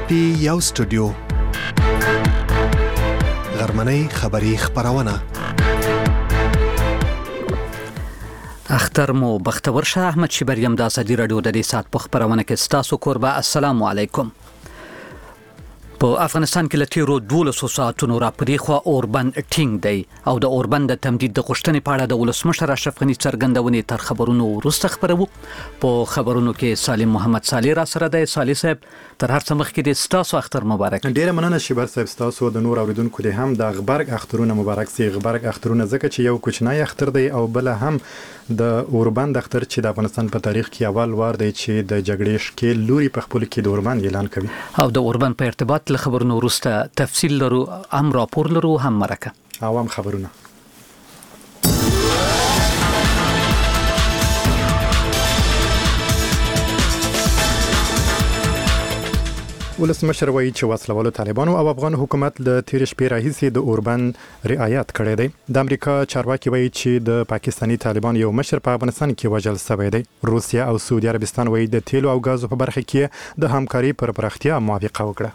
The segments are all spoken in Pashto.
پی یو سټوډیو غرمنۍ خبری خبرونه اختر مو بختور شه احمد شبریم د ازادي رادیو د دې سات په خبرونه کې ستاسو قربا السلام علیکم. په افغانستان کې لته رو 12 ساعتونو را پدې خو اوربند ټینګ دی او د اوربند د تمدید د غشتنې په اړه د ولسمشر اشرف غنی څرګندونې تر خبرونو وروسته خبرو. په خبرونو کې سالم محمد صالح را سره دی. صالح صاحب تر هر څه مخکې د ستاسو اختر مبارک. ډیره مننه شبر صاحب، ستاسو د نور اوریدونکو د هم د غبرګ اخترونه مبارک سي. غبرګ اخترونه ځکه چې یو کوچنی اختر دی او بل هم د اوربند اختر چې د افغانستان په تاریخ کې اول وار دی چې د جګړې شکل لوري په خپل کې د اوربند اعلان کوي. او د اوربند په ارتباط له خبرونو وروسته تفصیل لرو، هم راپور لرو، هم مرکه او هم خبرونه. ولسمشر وایي چې وسلوالو طالبانو او افغان حکومت له تیر شپې راهیسې د اوربند رعایت کړی دی. د امریکا چارواکي وایي چې د پاکستاني طالبان یو مشر په افغانستان کې وژل شوی دی. روسیا او سعودي عربستان وایي د تیلو او غازو په برخه کې د همکاري پر پراختیا موافقه وکړه.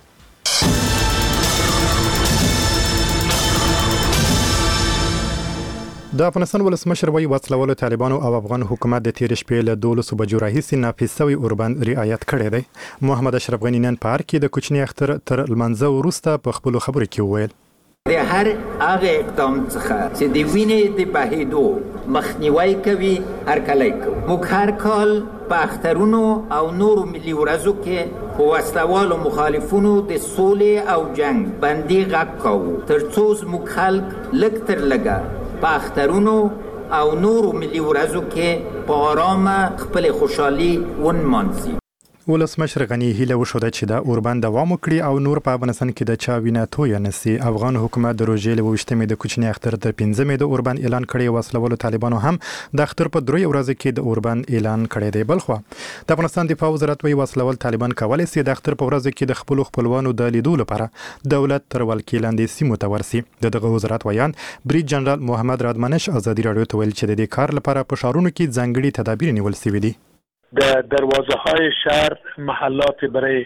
د افغانستان ولسمشر وایي وسلوالو طالبانو او افغان حکومت د تیر شپې له 12 بجو راهیسې نافذ شوی اوربند رعایت کړی دی. محمد اشرف غنی نن په کې د کوچنی اختر تر لمانځه وروسته په خپل خبرو کې وویل د هر هغه اقدام څخه چې د وینې د بهیدو مخنیوي کوي هرکلی کوي. موږ هر کال په اخترونو او نورو ملي ورځو کې په وسلوالو مخالفونو د سولې او جنگ بندي غږ کوو ترڅو زموږ خلک لږ تر لږه په اخترونو او نورو ملي ورځو کې په آرامه خپل خوشحالي ونمانځي. ولسمشر غنی هیله وشوده چې د اوربند دوام وکړي او نور په افغانستان کې د چا وینه تویه نشي. افغان حکومت د روژې له 28مې د کوچنی اختر تر 15مې د اوربند اعلان کړی. وسلوالو طالبانو هم د اختر په 3 ورځو کې د اوربند اعلان کړی دی. بلخو د افغانستان دفاع وزارت وایي وسلوال طالبان کولی شي د اختر په ورځو کې د خپل خپلوانو د لیدو لپاره دولت تر ولکې لاندې سیمو ته ورسي. دغه وزارت وایي بریج جنرال محمد رادمنش ازادي رادیو ته ویل چې د دې کار لپاره په ښارونو کې ځانګړي تدابیر نیول شوي دي. در دروازه های شهر محلات برای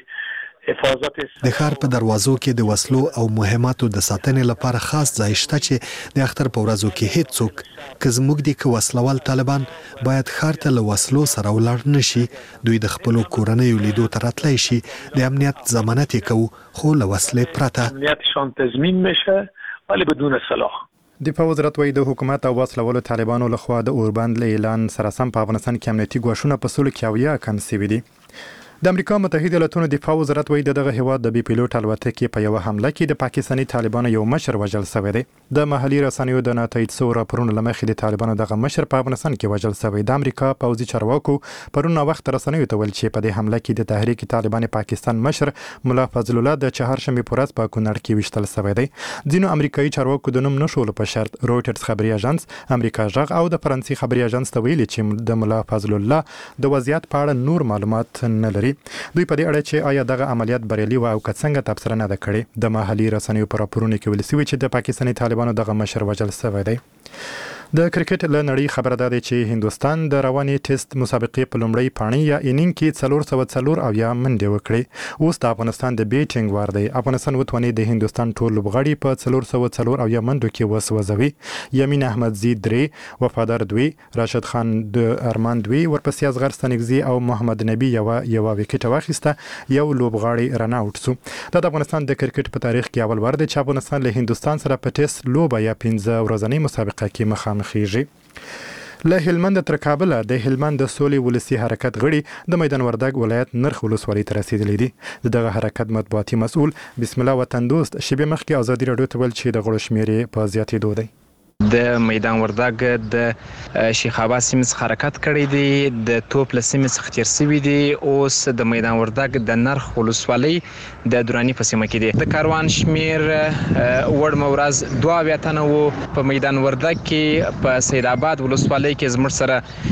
حفاظت د ښار په دروازو کې د وسلو او مهماتو د ساتنې لپاره خاص ځای شته چې د اختر په ورځو کې هیڅوک که زموږ د وسلوال طالبان باید ښار ته له وسلو سره ولاړ نشي. دوی د خپل کورنیو لیدو ته راتلی شي. د امنیت ضمانت کوو خو له وسلې پرته. امنیتشان تضمین میشه ولی بدون سلاح. دفاع وزارت وایي د حکومت او وسلوالو طالبانو لخوا د اوربند له اعلان سره سم په افغانستان کې امنیتي ګواښونه په 100 کم شوي دي. د امریکا متحده ایالاتونو دفاع وزارت وایي دغه هیواد د بي پیلوټ الوتکې په یو حمله کې د پاکستاني طالبانو یو مشر وژل شوی دی. د محلي رسنیو د ناتایید شوو راپورونو له مخې د طالبانو دغه مشر په افغانستان کې وژل شوی. د امریکا پوځي چارواکو پرون وخت رسنیو ته ویل چې په دې حمله کې د تحریک طالبان پاکستان مشر ملا فضل الله د چهارشنبه په ورځ په کونړ کې وشتل شوی دی. ځینو امریکایي چارواکو د نوم نشول په شرط رويټرز خبري اژانس، امریکا ژغ او د فرانسې خبري اژانس ته ویلي چې د ملا فضل الله د وضعیت په اړه نور معلومات نه لري. دوی په دې اړه چې آیا دغه عملیات بریالي و او که څنګه تبصره نه ده کړې. د محلي رسنیو په راپورونو کې ویل شوی چې د پاکستاني طالبانو دغه مشر وژل شوی دی. د کرکټ له نړۍ خبره ده چې هندستان د رواني ټیسټ مسابقې په لومړۍ پاڼۍ یا انینګ کې 404 او یا منډې وکړې. اوس د افغانستان د بیټینګ وار دی. افغانستان وتواني د هندستان ټول لوبغاړي په 404 او یا منډو کې وسوځوي. یمین احمدزي 3، وفادار 2، راشد خان د ارمان 2، ورپسې اصغر ستنګزي او محمد نبی یو وکټ واخیسته. یو لوبغاړي رن اوټ شو. دا د افغانستان د کرکټ په تاریخ کې اول وار دی چې افغانستان له هندستان سره په ټیسټ لوبه یا 15 ورځنۍ مسابقه کې مخامخ خیږي. له هلمند تر کابل د هلمند د سولې ولسی حرکت غړي د میدان وردګ ولایت نرخ ولسوالۍ ته رسیدلي دي. دغه حرکت مطبوعاتي مسؤل بسم الله وطن دوست شیبه مخکې ازادي رادیو ته ویل چې د غړو شمېر په زیاتېدو دی. د میدان وردګ د شیخ عباس سیمې څخه حرکت کړی دی. د توپ له سیمې څخه تیر شوي دي. اوس د میدان وردګ د نرخ ولسوالۍ د دراني په سیمه کې دی. د کاروان شمیر وړمه ورځ 22 تنه وو. په میدان وردګ کې په سید آباد ولسوالۍ کې زموږ سره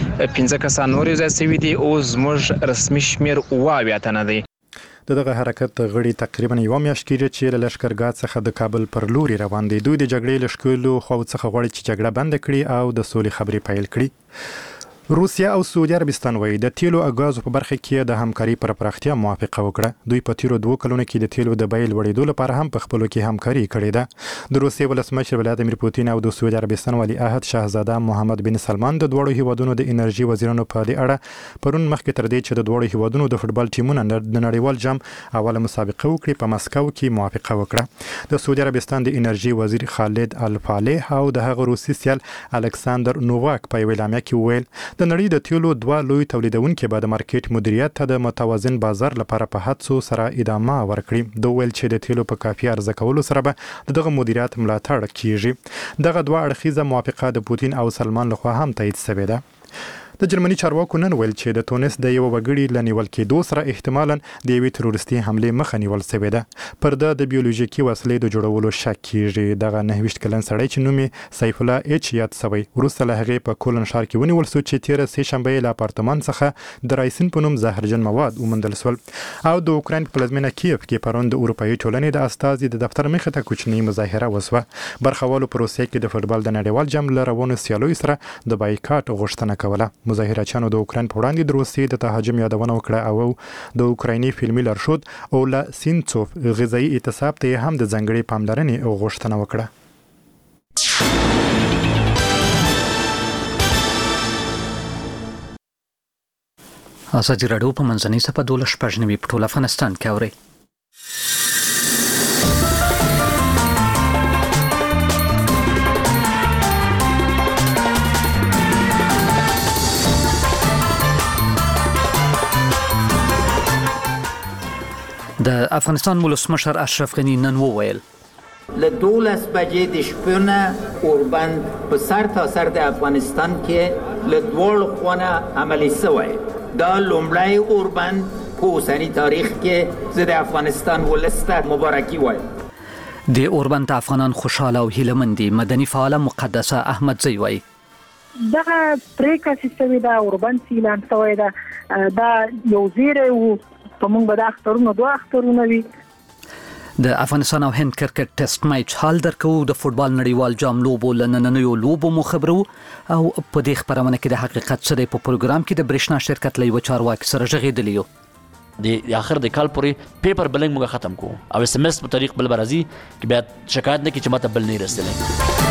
15 کسان نور ځای شوي دي. اوس زموږ رسمي شمیر 22 تنه دی. دغه حرکت غړي تقریبا یو میاشت کېږي چې له لشکرګاه څخه د کابل پر لوري روان دي. دوی د جګړې له شکلو خو څخه غواړي چې جګړه بند کړي او د سولې خبرې پیل کړي. روسیا او سعودي عربستان وایي د تیلو او غازو په برخه کې د همکاري پر پراختیا موافقه وکړه. دوی په تیرو 2 کلونو کې د تیلو د بیې لوړېدو لپاره هم په خپلو کې همکاري کړې ده. د روسیې ولسمشر ولادیمیر پوتین او د سعودي عربستان ولی عهد شاهزاده محمد بن سلمان د دوړو هیوادونو د انرژي وزیرانو په دې اړه پرون مخکې تر دې چې د دوړو هیوادونو د فوتبال ټیمونو د نړیوال جام اوله مسابقه وکړي په مسکو کې موافقه وکړه. د سعودي عربستان د انرژي وزیر خالد الفالح او د هغه روسي سیال الکساندر نوواک په ویلامیا کې ویل د نړۍ د تیلو 2 لوی تولیدونکو به د مارکیټ مدیریت ته د متوازن بازار لپاره په هڅو سره ادامه ورکړي. دوی ویل چې د تیلو په کافي عرضه کولو سره به دغه مدیریت ملاتړ کیږي. دغه 2 اړخیزه موافقه د پوتین او سلمان لخوا هم تایید شوې ده. د جرمني چارواکو نن ویل چې د تونس د یو وګړي لنیول کېدو سره احتمالاً د یوې تروریستي حملې مخه نیول شوې ده. پر د بیولوژیکي وسلې د جوړولو شک کیږي. دغه 29 کلن سړی چې نوم یې سیف الله ایچ یاد شوی وروسته له هغې په کولن ښار کې ونیول شو چې تیره سه شنبه له اپارتمان څخه د رایسین په نوم زهرجن مواد وموندل شول. او د اوکراین په پلازمینه کیف کې پرون د اروپایي ټولنې د استازي د دفتر مخې ته کوچنی مظاهره وسوه. برخوالو په روسیې کې د فوتبال د نړیوال جام له روانو سیالیو سره د بایکاټ غوښتنه کوله. مظاهرچیانو د اوکراین په وړاندې د روسیې د تهاجم یادونه وکړه او د اوکرایني فلمي لارښود اولا سینڅوف غذایی اعتصاب ته هم د ځانګړي پاملرنې غوښتنه وکړه. ازادي راډیو په منځنۍ صفحه 12 په ټول افغانستان کې اوري. د افغانستان ولسمشر اشرف غنی نن وویل له 12 بجې د شپې نه اوربند په سر تا سر د افغانستان کې له دوړ خونه عملی شوی. دا لومړی اوربند په اوسني تاریخ کې د افغانستان ولسته مبارکي وایم. د اوربند افغانان خوشاله او هیلهمند دي. مدني فعال مقدسه احمدزی وایي دغه پریکړه چې دا اوربند اعلان شوی دا یو زیری وو په موږ به د اخترونو 2 اخترونه وي. د افغانستان او هند کرکټ ټیسټ میچ حال درکو. د فوتبال نړیوال جام لوبو لنننیو لوبو مو خبرو او په دې خبرونه کې د حقیقت سره په پروګرام کې د برېښنا شرکت لوي چارواکي سره ژغېدلیو. د اخر د کال پورې پیپر بلنګ موږ ختم کوو او اس ام اس په طریق بل برازي کې بیا شکایت نه کی چې ماته بل نه رسېدل.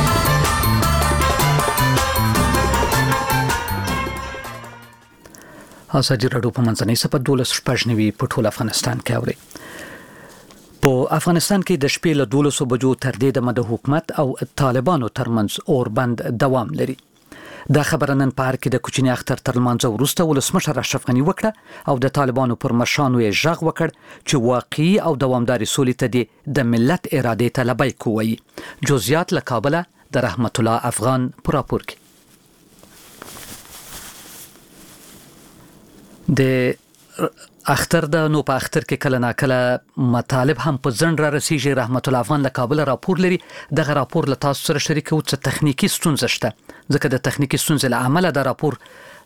ازادي راډیو په منځنۍ صفحه 12 په ټول افغانستان کې اوري. په افغانستان کې د شپې له 12 بجو تر دې د حکومت او طالبانو ترمنځ اوربند دوام لري. دا خبره نن په هر کې د کوچني اختر تر لمانځه وروسته ولسمشر اشرف غنی وکړه او د طالبانو پر مشرانو یې غږ وکړ چې واقعي او دوامداري سولې ته د ملت ارادې ته لبیک ووایي. جزئیات له کابل د رحمت الله افغان پر راپور کې. د اختر د نو په اختر کې کله ناکله مطالب هم په ځند را رسیږي. رحمت الله افغان له کابل راپور لري. دغه راپور له تاسو سره شریکو چې تخنیکی ستونزه شته ځکه د تخنیکی ستونزې له امله د راپور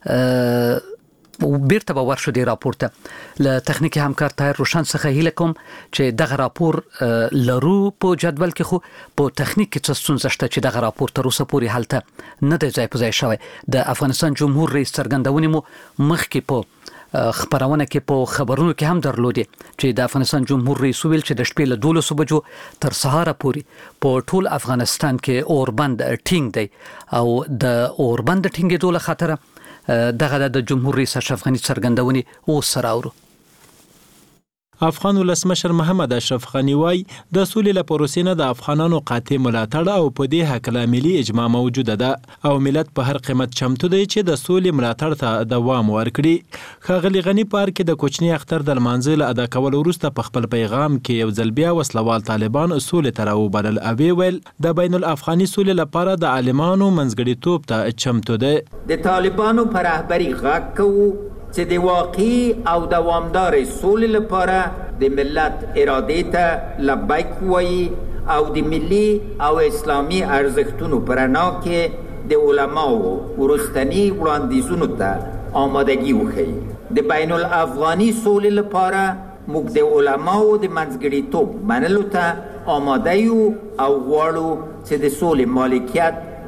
بیرته به ورشو دی راپور ته له تخنیکی همکار طاهر روشن څخه هیله کوم چې دغه راپور لرو په جدول کې خو په تخنیک کې څه ستونزه شته چې دغه راپور تر اوسه پورې حالت نه دی ځای په ځای شوی. د افغانستان جمهور رئیس څرګندونې مو مخکې په خبرونه کې په خبرونو کې هم درلودې چې د افغانستان جمهور رئیس ویل چې د شپې له 12 بجو تر سهار پورې په ټول افغانستان کې اوربند ټینګ دی او د اوربند ټینګېدو له خاطره دغه د جمهور رئیس اشرف غنی څرګندونې اوس سره اورو. افغان ولسمشر محمد اشرف غنی وای د سولې لپاره پروسې د افغانانو قاطع ملاتړ او په دې حق ملي اجماع موجوده ده او ملت په هر قیمت چمتو دی چې د سولې ملاتړ ته دوام ورکړي. ښاغلي غنی پارک کې د کوچني اختر د لمانځه له ادا کولو وروسته په خپل پیغام کې یو ځل بیا وسلوال طالبان سولې ته راوبلل او ویل د بین الافغاني سولې لپاره د عالمانو منځګړیتوب ته چمتو دی. د طالبانو پر رهبري غږ کوو چې د واقعي او دوامدار سولې لپاره د ملت ارادې ته لبیک وایي او د ملي او اسلامي ارزښتونو په رڼا کې د علماو وروستني وړاندیزونو ته آمادګي وښیي. د بین الافغاني سولې لپاره موږ د علماو د منځګړیتوب منلو ته آماده یو او غواړو چې د سولې مالکیت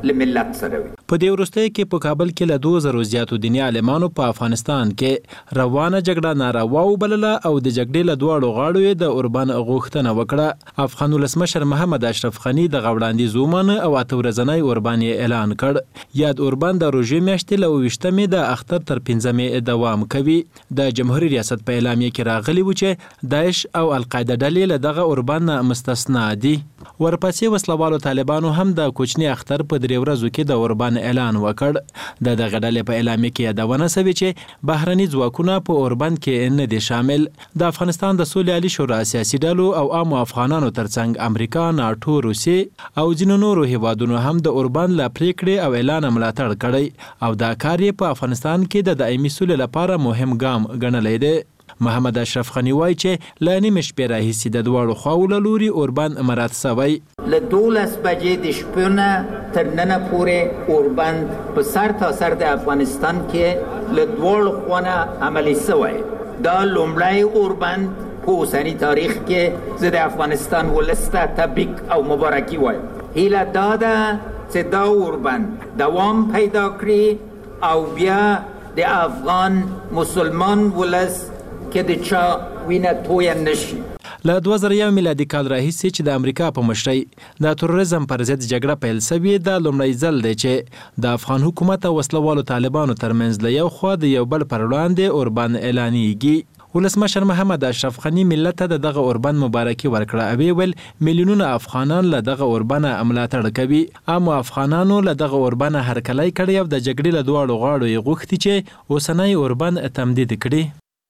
له ملت سره وي. په دې وروستیو کې په کابل کې له 2000 زیاتو دیني عالمانو په افغانستان کې روانه جګړه ناروا وبلله او د جګړې له دواړو غاړو یې د اوربان غوښتنه وکړه. افغان ولسمشر محمد اشرف غني د وړاندیز ومنه او 8 ورځنی اوربان یې اعلان کړ. یاد اوربان د روژې میاشتې له 28مې د اختر تر 15مې دوام کوي. د جمهوریت ریاست په اعلامیه کې راغلی و چې داعش او القاعده ډلې له دغه اوربان مستثنا دي. ورپسې وسلوالو طالبانو هم د کوچني اختر په 3 ورځو کې د اوربان اعلان وکړ. د دغه ډلې په اعلامیه کې یادونه شوې چې بهرني ځواکونه په اوربان کې نه دي شامل. د افغانستان د سولې عالی شورا سیاسي ډلو او عامو افغانانو ترڅنګ امریکا، ناټو، روسیې او ځینو نورو هیوادونو هم د اوربان له پریکړې او اعلان ملاتړ کړی او دا کار یې په افغانستان کې د دایمي سولې لپاره مهم ګام ګڼلی دی. محمد اشرف غني وایي چې له نیمې شپې راهیسې د دواړو خواو له لوري اوربان مراعات شوی. له 12 بجې د شپې نه تر ننه پورې اوربان په سر تا سر د افغانستان کې له دواړو خواو عملي شوی. دا لومړی اوربان په اوسني تاریخ کې زه د افغانستان ولس ته تبریک او مبارکي وایم. هیله دا ده چې دا اوربان دوام پیدا کړي او بیا د افغان مسلمان ولس کې د چا وینه تویه نشي. له 2001 میلادي کال راهیسې چې د امریکا په مشرۍ د تروریزم پر ضد جګړه پیل شوې د لومړی ځل دی چې د افغان حکومت او وسلوالو طالبانو ترمنځ له یو خوا د یو بل پر وړاندې اوربان اعلانېږي. ولسمشر محمد اشرف غني ملت ته دغه اوربان مبارکي ورکړه او ویل میلیونونه افغانان له دغه اوربان ملاتړ کوي. اما افغانانو له دغه اوربان هرکلی کړی او د جګړې له دواړو غاړو یې غوښتي چې اوسنی اوربان تمدید کړي.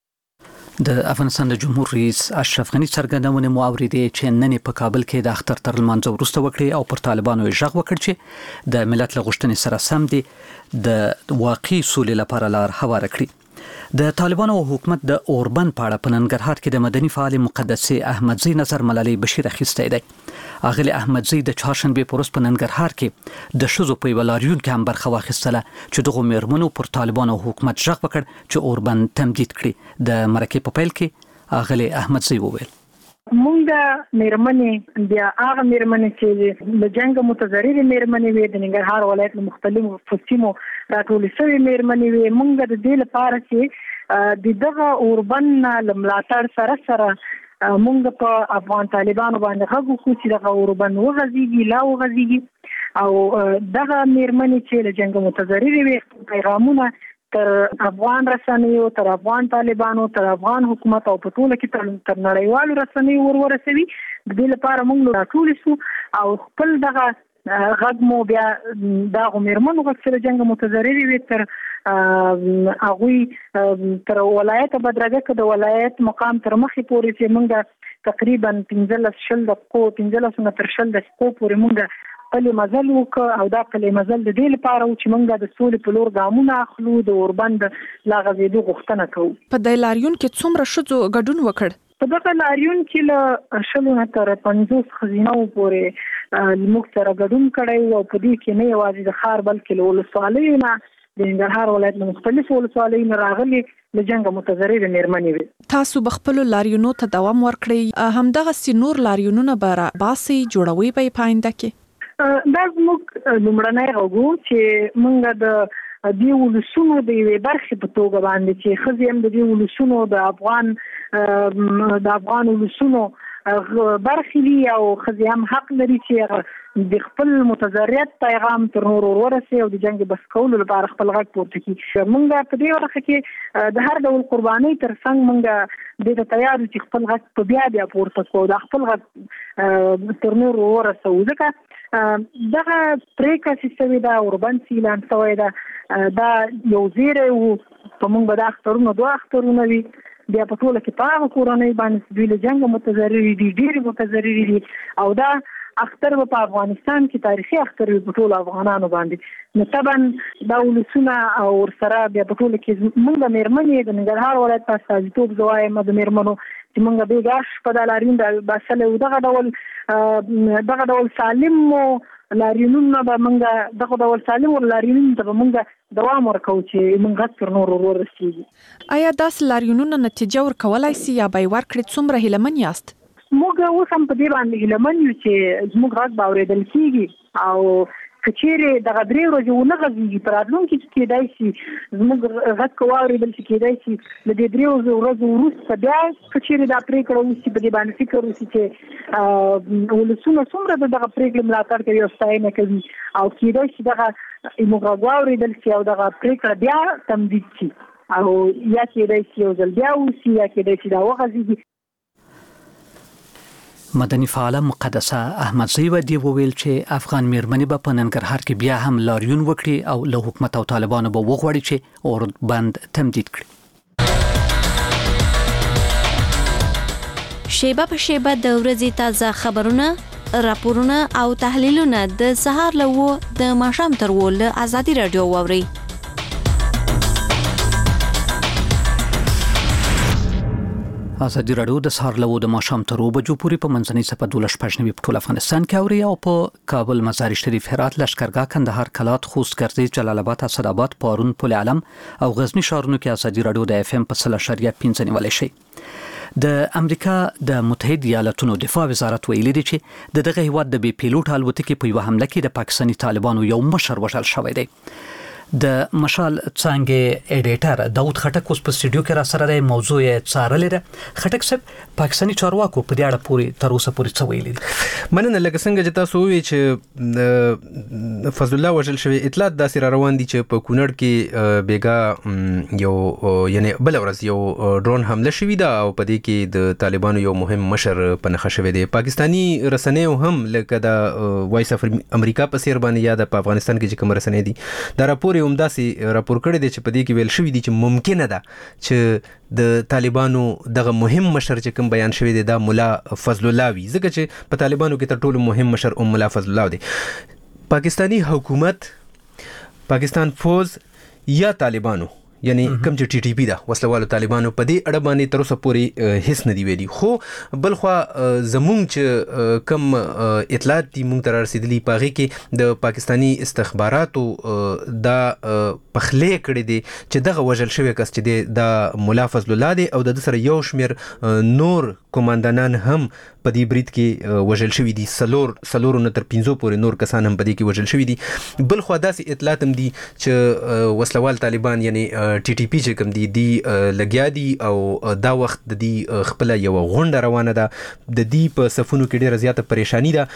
د افغانستان د جمهور رئیس اشرف غني څرګندونه مو اوریدې چې نن په کابل کې د اختر تر لمانځه وروسته وکړي او پر طالبانو یې غږ وکړ چې د ملت له غوښتنې سره سم دي د واقعي سولې لپاره لار هواره کړي. د طالبانو حکومت د اوربان په اړه په ننګرهار کې د مدني فعال مقدسي احمدزي نظر ملالي بشیر اخیستی دی. اغلی احمدزي د چهارشنبه په ورځ په ننګرهار کې د شذو په ولاریون کې هم برخه واخیستله چې دغه میرمنو پر طالبانو حکومت ژغ وکړ چې اوربان تمدید کړي. د مرکې په پیل کې اغلی احمدزي وویل مونږ میرمنې بیا هغه میرمنې چې د جنگ متضررې میرمنې وي د ننګرهار ولایت له مختلفو فصیلو راټولې شوې میرمنې وي. مونږ د دې لپاره چې دغه اوربان له ملاتړ سره مونږ په افغان طالبانو باندې غږ وکړو چې دغه اوربان وغځېږي لا وغځېږي او دغه میرمنې چې له جنگ متضررې وي پیغامونه تر افغان رسنیو، تر افغان طالبانو، تر افغان حکومت او په ټوله کې تر نړیوالو رسنیو ورسوي. د دې لپاره موږ راټول شو او خپل دغه غږ مو بیا دغه میرمنو غږ چې جنگ متضررې وي تر هغوی تر ولایت بدرګه کې د ولایت مقام تر مخې پورې چې موږ تقریبا 15 دقیقو نه تر 20 دقیقو پورې موږ پلي مزل وکړ او دا پلي مزل د دې لپاره چې موږ د سولې په لور ګامونه اخلو، د اوربان د لا غځېدو غوښتنه کوو. په دې لاریون کې څومره ښځو ګډون وکړ؟ په دغه لاریون کې له 100 نه تر 50 ښځینو پورې موږ سره ګډون کړی او په دې کې نه یوازې د ښار بلکې له ولسوالیو نه د ننګرهار ولایت له مختلفو ولسوالیو نه راغلي له جنګ متضررې میرمنې وي. تاسو بخپلو لاریونو ته دوام ورکړئ، همدغه نور لاریونونه به باسي جوړوي په پاینده کې؟ دا زموږ لومړنی غږ چې موږ د دې ولسونو د یوې برخې په توګه باندې چې ښځې هم د دې ولسونو د افغان ولسونو برخې دي او ښځې هم حق لري چې د خپل متضرریت پیغام تر نورو ورسوي او د جنګ بس کولو لپاره خپل غږ پورته کړي. موږ په دې برخه کې د هر ډول قربانۍ ترڅنګ موږ دې ته تیار یو چې خپل غږ په بیا پورته کړو، د خپل غږ تر نورو ورسوو. ځکه دغه پریکړه چې شوې ده اوربان اعلان شوی ده دا یو زیری و په موږ به دا اخترونه 2 اخترونه وي بیا په ټوله کې په هغه کورنۍ باندې دوی له جنګ متضررې دي، ډېرې متضررې دي او دا اختر په افغانستان کې تاریخي اختر وي په ټولو افغانانو باندې. نو طبعا دا ولسونه او ورسره بیا په ټوله کې موږ د میرمنې د ننګرهار ولایت په استازیتوب زه وایم د میرمنو چې موږ بېګاش په دا لاریون باسلی و دغه ډول سالم لاریونونه به موږ دغه ډول سالم لاریونونو ته به موږ دوام ورکوو چې موږ غږ تر نورو ورسېږي. آیا داسې لاریونونه نتیجه ورکولی سي یا به یې ورکړي؟ څومره هیلهمن یاست؟ موږ اوس هم په دې باندې هیلهمن یو چې زموږ غږ به اورېدل کېږي او کچېره دغه درې ورځې ونه غځېږي په راتلونکي کې کېدای شي زموږ غږ که واورېدل شي کېدای شي له دې درې ورځو وروسته بیا کچېرې دا پرېکړه وشي په دې باندې فکر وشي چې ولسونه څومره د دغه پرېکړې ملاتړ کوي او ستاینه کوي او کېدای شي دغه موږ غږ واورېدل شي او دغه پرېکړه بیا تمدید شي او یا کېدای شي یو ځل بیا وشي یا کېدای شي دا وغځېږي. مدني فعاله مقدسه احمدزی ودی وویل چې افغان میرمنې به په ننګرهار کې بیا هم لاریون وکړي او له حکومت او طالبانو به وغواړي چې اوربند تمدید کړي. شیبه په شیبه د ورځې تازه خبرونه، راپورونه او تحلیلونه د سهار له د ماښام تر له ازادي رادیو واوري. ازادي رادیو د سهار له د ماښام تر 2 بجو پورې په منځنۍ صفحه 12 په ټول افغانستان کې اوري او په کابل، مزار شریف، هرات، لشکرګاه، کندهار، کلات، خوست، ګرځي، جلال آباد، اسداباد، پارون، پل علم او غزنی ښارونو کې ازادي رادیو د FM په 0.5 نیولای شي. د امریکا د متحده ایالاتونو دفاع وزارت ویلي دی چې دغه هیواد د بي پیلوټ الوتکې په یو حمله کې د پاکستاني طالبانو یو مشر وژل شوی دی. د مشال څنګه ایډیټر داود خټک اوس په سټوډیو کې را سره د موضوع څارلې ده. خټک صاحب، پاکستاني چارواکو په دې اړه پوری تر اوسه پورې څه ویلي دي؟ مننه. لکه څنګه چې تاسو وی چې فضل الله وژل شوی، اطلاعات داسې را روان دي چې په کونړ کې بیګا یو یعنی بل ورځ یو ډرون حمله شوی ده او په دې کې د طالبانو یو مهم مشر په نښه شوی دی. پاکستاني رسنیو هم لکه د وایس اف امریکا په سیر باندې یا د افغانستان کې چې کوم رسنۍ دي دا راپور همداسې راپور کړی دی چې په دې کې ویل شوی دی چې ممکنه ده چې د طالبانو دغه مهم مشر چې کوم بیان شوی دی دا مولا فضل الله وي، ځکه چې په طالبانو کې تر ټولو مهم مشر مولا فضل الله دی. پاکستانی حکومت، پاکستان فوج یا طالبانو یعنی کوم چې ټي ټي پی دا وسلوالو طالبانو په دې اړه باندې تر اوسه پورې هیڅ نه دی ویلي. خو بلخوا زمونږ چې کوم اطلاعات دي مونږ ته رسیدلي پاغي کې د پاکستانی استخباراتو دا پخلې کړې دي چې دغه وژل شوی کس چې د مولا فضل الله دی او د سره یو شمیر نور کمانډانان هم په دې برید کې وژل شوی دي. سلور نه تر 15 پورې نور کسان هم په دې کې وژل شوی دي. بلخوا داسې اطلاعات هم دي چې وسلوال طالبان یعنی ټي ټي پی چې کوم دي لګیا دي او دا وخت د دې خپل یو غونډه روانه ده، د دې په صفونو کې ډیره زیاته پریشانی ده.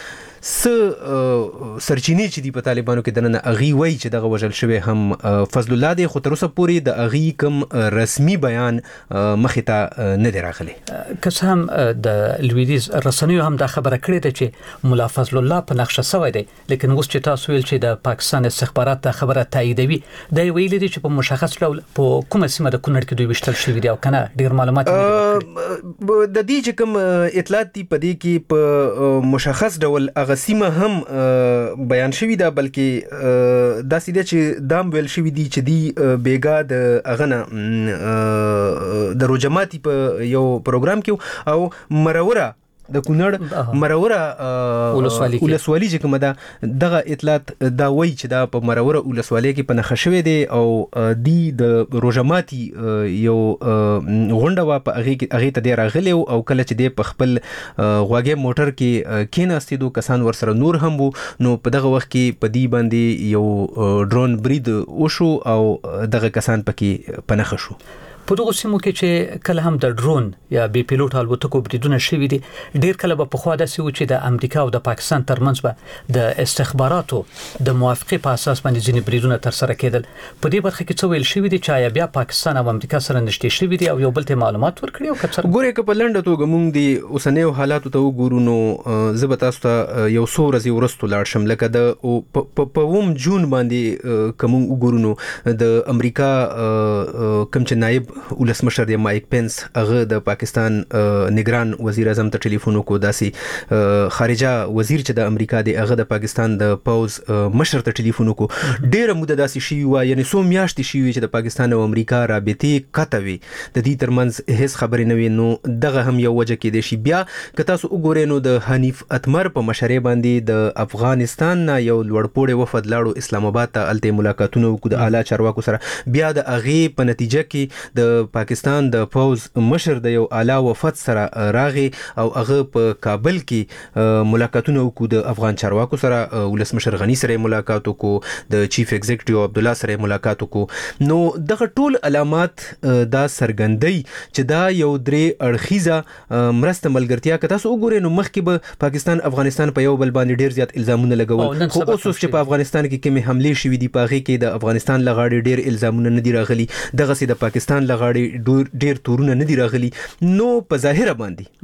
سرچینې چې دی په طالبانو کې دنه اغي وای چې دغه وژل شوی هم فضل الله دی، خو تر اوسه پورې د اغي کوم رسمي بیان مخې ته نه دی راغلی. که هم د لویدیز رسنیو هم دا خبره کړې ده چې مولا فضل الله په نقشه سوی دی، لیکن اوس چې تاسو ویل چې د پاکستان استخبارات دا خبره تاییدوي، دا ویل دي چې په مشخص ډول په کومه سیمه د کونړ کې دوی وشتل شوی دی او کنه ډیر معلومات نه د دې چې کوم اطلاعات دي په دې کې په مشخص ډول هغه سیمه هم بیان شوی ده، بلکې دا سیده چې دام ویل شوی دي چې دی بیګا د اغنه د روجماتي په یو پروګرام کې او مروره د کونړ مروره ولسوالي چې کومه ده دغه اطلاعات دا وایي چې دا په مروره ولسوالي کې په نښه شوی دی او دی د روجماتي یو غونډه وا په هغه ته دی راغلی او کله چې دی په خپل غواګي موټر کې کېناستي دو کسان ورسره نور هم وو، نو په دغه وخت کې په دی باندې یو ډرون برید وشو او دغه کسان پکې په نښه شو. په دغه سیمو کې چې کله هم د ډرون یا بي پیلوټ الوتکو بریدونه شوي دي، ډیر کله به په خوا داسې و چې د امریکا او د پاکستان ترمنځ به د استخباراتو د موافقې په اساس باندې ځینې بریدونه ترسره کېدل. په دې برخه کې څه ویل شوي دي چې آیا بیا پاکستان او امریکا سره نږدې شوي دي او یو بل ته معلومات ورکړي او کڅر ګورې که په لنډه توګه موږ د اوسنیو حالاتو ته وګورو نو زه به تاسو ته یو څو ورځې وروسته لاړ شم. لکه د په جون باندې کوم وګورو نو د امریکا کوم چې نائب ولسمشر دی مایک پنس هغه د پاکستان نگران وزیر اعظم ته ټلیفون وکړ، داسې خارجه وزیر چې د امریکا دی هغه د پاکستان د پوز مشر ته ټلیفون وکړ. ډیره موده داسې شي و یعنی څو میاشتې شي چې د پاکستان او امریکا رابطې کټوي، د دې ترمنځ هیڅ خبرې نه وي. نو دغه هم یو وجه کې دی شي. بیا که تاسو وګورئ نو د حنیف اتمر په مشرۍ باندې د افغانستان نه یو لوړپوړی وفد لاړو اسلام آباد ته، الته ملاقاتونه وکړو د اعلی چارواکو سره. بیا د اغه په نتیجه کې د د پاکستان د پوز مشر د یو اعلی وفد سره راغی او هغه په کابل کې ملاقاتونه وکړو د افغان چارواکو سره، ولسمشر غنی سره ملاقات وکړو، د چیف ایگزیکټیو عبد الله سره ملاقات وکړو. نو دغه ټول علامات دا سرګندۍ چې دا یو درې اړخیزه مرسته ملګرتیا که تاسو وګورئ نو مخکې به پاکستان افغانستان په یو بل باندې ډیر زیات الزامونه لګول، خو اوس چې په افغانستان کې کومې حملې شوې دي په هغې کې د افغانستان لغاړې ډیر الزامونه نه دي راغلي، دغسې د پاکستان لغاړې ډیر تورونه نه دي راغلي. نو په ظاهره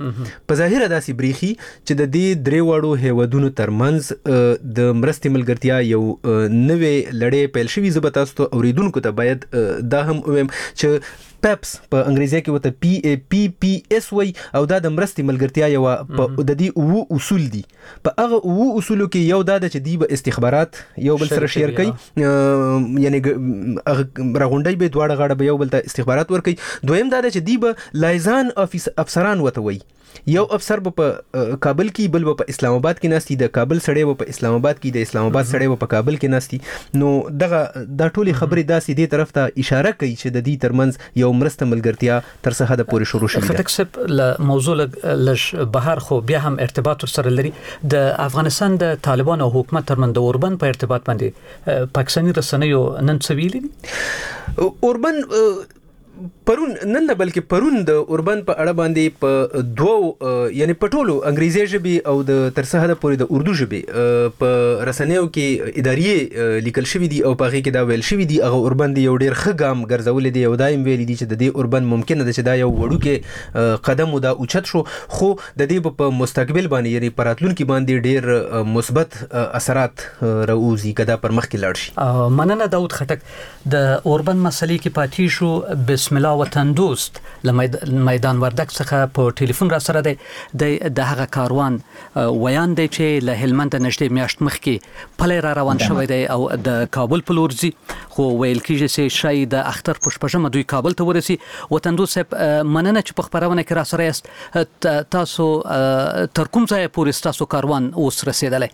داسې بریښي چې د دې درې واړو هیوادونو ترمنځ د مرستې ملګرتیا یو نوې لړۍ پیل شوي. زه به تاسو ته اوریدونکو ته باید دا هم ووایم چې پیپس په انګریزي کې ورته PAPPS وایي او دا د مرستې ملګرتیا یوه د دې 9 اصول دي. په هغه 9 اصولو کې یو دا ده چې دوی به استخبارات یو بل سره شیر کوي، یعنی راغونډی به دواړه غاړه به یو بل ته استخبارات ورکوي. دویم دا ده چې دوی به لایزان افسران ورته وایي، یو افسر به په کابل کې، بل به په اسلام آباد کې ناستي، د کابل سړی به په اسلام آباد کې، د اسلام آباد سړی به په کابل کې ناستي. نو دا ټولې خبرې داسې دې طرف ته اشاره کوي چې د دې ترمنځ یو مرسته ملګرتیا تر څه حده پورې شروع شوې ده. خټک صاحب له موضوع لږ بهر خو بیا هم ارتباط ورسره لري. د افغانستان د طالبانو او حکومت ترمنځ د اوربن په ارتباط باندې پاکستاني رسنیو نن څه ویلي دي؟ اوربن پرون نن نه بلکې پرون د اوربن په اړه باندې په دوو یعنی په ټولو انګریزي ژبې او د تر څه حده پورې د اردو ژبې په رسنیو کې اداري لیکل شوي دي او په هغې کې دا ویل شوي دي هغه اوربن دی یو ډېر ښه ګام ګرځولی دی او دا هم ویلي دي چې د دې اوربن ممکنه ده چې دا یو وړوکی قدم و دا اوچت شو، خو د دې په مستقبل باندې یعنی په راتلونکي باندې ډېر مثبت اثرات راوځي که دا پر مخکې لاړ شي. مننه داود خټک. د اوربن مسلې کې پاتې شو. بسم الله وطن دوست له میدان وردک څخه په ټلیفون را سره دی. د هغه کاروان ویان دی چې له هلمند نږدې میاشت مخکې پلی را روان شوی دی او د کابل په لور ځي، خو ویل کېږي چې شاید د اختر په شپږمه دوی کابل ته ورسي. وطن دوست صاحب مننه چې په خپرونه کې را سره یاست. تاسو تر کوم ځایه پورې ستاسو کاروان اوس رسېدلی؟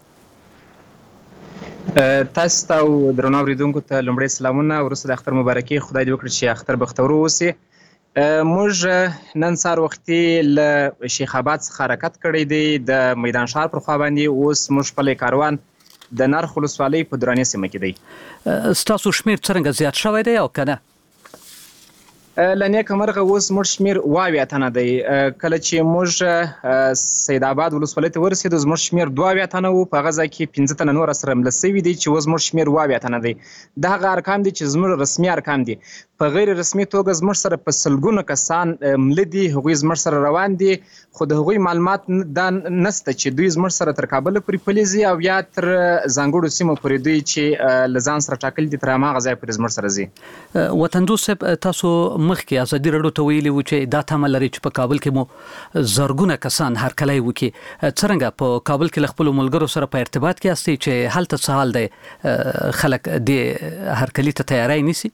تاسو ته او درنو اوریدونکو ته لومړی سلامونه، وروسته د اختر مبارکي. خدای دې وکړي چې اختر بختور واوسي. موږ نن سهار وختي له شیخ آباد څخه حرکت کړی دی د میدان ښار پر خوا باندې. اوس موږ خپل کاروان د نرخ ولسوالۍ په دراني سیمه کې دی. ستاسو شمیر څرنګه زیات شوی دی او که نه؟ له نیکه مرغه اوس موږ شمیر 28 تنه دی. کله چې موږ سید آباد ولسوالۍ ته ورسېدو زموږ شمیر 22 تنه و، په هغه ځای کې 15 تنه نور سره مله سوي دي چې اوس موږ شمیر 28 تنه دی. دا هغه ارقام دي چې زموږ رسمي ارقام دي. په غیر رسمي توګه زموږ سره په سلګونه کسان مله دي، هغوی زموږ سره روان دي، خو د هغوی معلومات دا نسته چې دوی زموږ سره تر کابل پورې پلي ځي او یا تر ځانګړو سیمو پورې دوی چې له ځان سره ټاکلي دي تر هماغه ځای پورې زموږ سره ځي. وطن دوست صاحب، تاسو مخکې ازادي راډیو ته ویلي وو چې دا تمه لري چې په کابل کې مو زرګونه کسان هرکلی وکړي. څرنګه په کابل کې له خپلو ملګرو سره په ارتباط کې یاستئ چې هلته څه حال دی؟ خلک دې هرکلي ته تیاری نیسي؟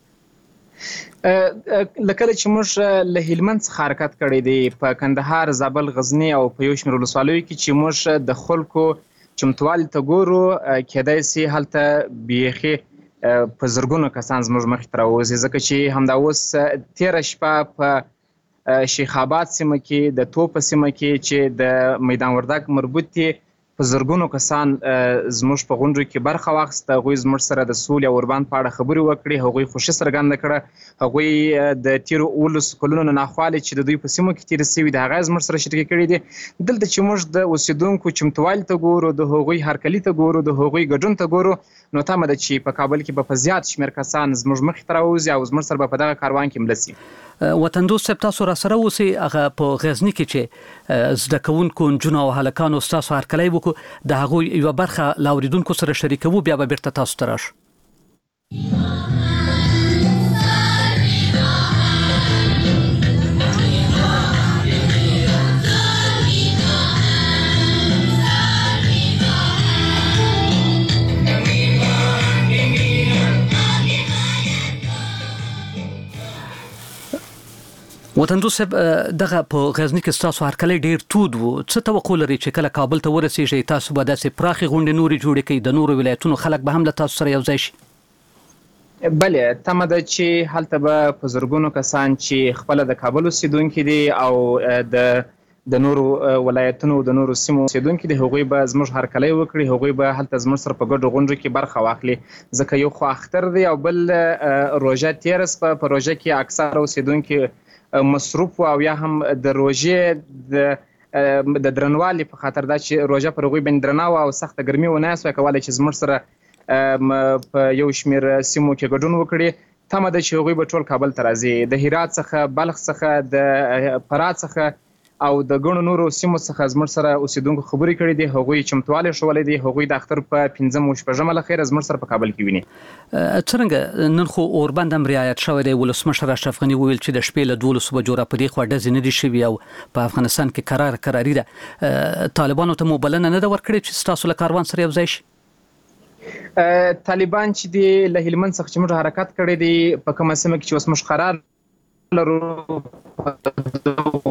لکه چې موږ له هلمند څخه حرکت کړی دی، په کندهار، زابل، غزني او په یو شمېر ولسوالیو کې چې موږ د خلکو چمتووالي ته ګورو، کیدای سي هلته بیخي په زرګونو کسان زموږ مخې ته راوځي، ځکه چې همدا اوس تېره شپه په شیخ آباد سیمه کې، د توپ سیمه کې چې د میدان وردک مربوط دي، په زرګونو کسان زموږ په غونډو کې برخه واخیسته. هغوی زموږ سره د سولې او اوربند په اړه خبرې وکړې، هغوی خوښي څرګنده کړه، هغوی د تېرو 19 کلونو نه ناخوالې چې د دوی په سیمو کې تېرې سوي دي هغه یې زموږ سره شریکې کړي دي. دلته چې موږ د اوسېدونکو چمتووالي ته ګورو، د هغوی هرکلي ته ګورو، د هغوی ګډون ته ګورو، نو تمه ده چې په کابل کې به په زیات شمېر کسان زموږ مخې ته راوځي او زموږ سره به په دغه کاروان کې مله سي. وطن دوست صاحب، تاسو را سره اوسئ. هغه په غزني کې چې زده کوونکو نجونو او هلکانو ستاسو هرکلی وکړو، د هغوی یوه برخه له اورېدونکو سره شریکوو، بیا به بیرته تاسو ته راشو. وطن دوست صاحب، دغه په غزني کې ستاسو هرکلی ډېر تود و. څه توقع لرئ چې کله کابل ته ورسېږئ تاسو به داسې پراخې غونډې نورې جوړې کړئ، د نورو ولایتونو خلک به هم له تاسو سره یو ځای شي؟ بله تمه ده چې هلته به په زرګونو کسان چې خپله د کابل اوسېدونکي دي او د نورو ولایتونو د نورو سیمو اوسېدونکي دي هغوی به زموږ هرکلی وکړي، هغوی به هلته زموږ سره په ګډو غونډو کې برخه واخلي. ځکه یو خو اختر دی او بل روژه تېره شوه. په روژه کې اکثره اوسېدونکي مصروف وو او یا هم د روژې د درنوالي په خاطر دا چې روژه پر هغوی باندې درنه وه او سخته ګرمي ونه سوه کولی چې زموږ سره په یو شمېر سیمو کې ګډون وکړي. تمه ده چې هغوی به ټول کابل ته راځي، د هرات څخه، بلخ څخه، د فراه څخه او د ګڼو نورو سیمو څخه زموږ سره اوسېدونکو خبرې کړې دي. هغوی چمتوالی ښوولی دی، هغوی د اختر په 5 او 6 له خیره زموږ سره په کابل کې ویني. څرنګه نن خو اوربند هم رعایت شوی دی. ولسمشر اشرف غني وویل چې د شپې له 12 بجو را پدې خوا ډزې نه دي شوي او په افغانستان کې قراري ده. طالبانو ته مو بلنه نه ده ورکړې چې ستاسو له کاروان سره یو ځای شي؟ طالبان چې دی له هلمند څخه چې موږ حرکت کړی دی په کومه سیمه کې چې اوس موږ قرار لرو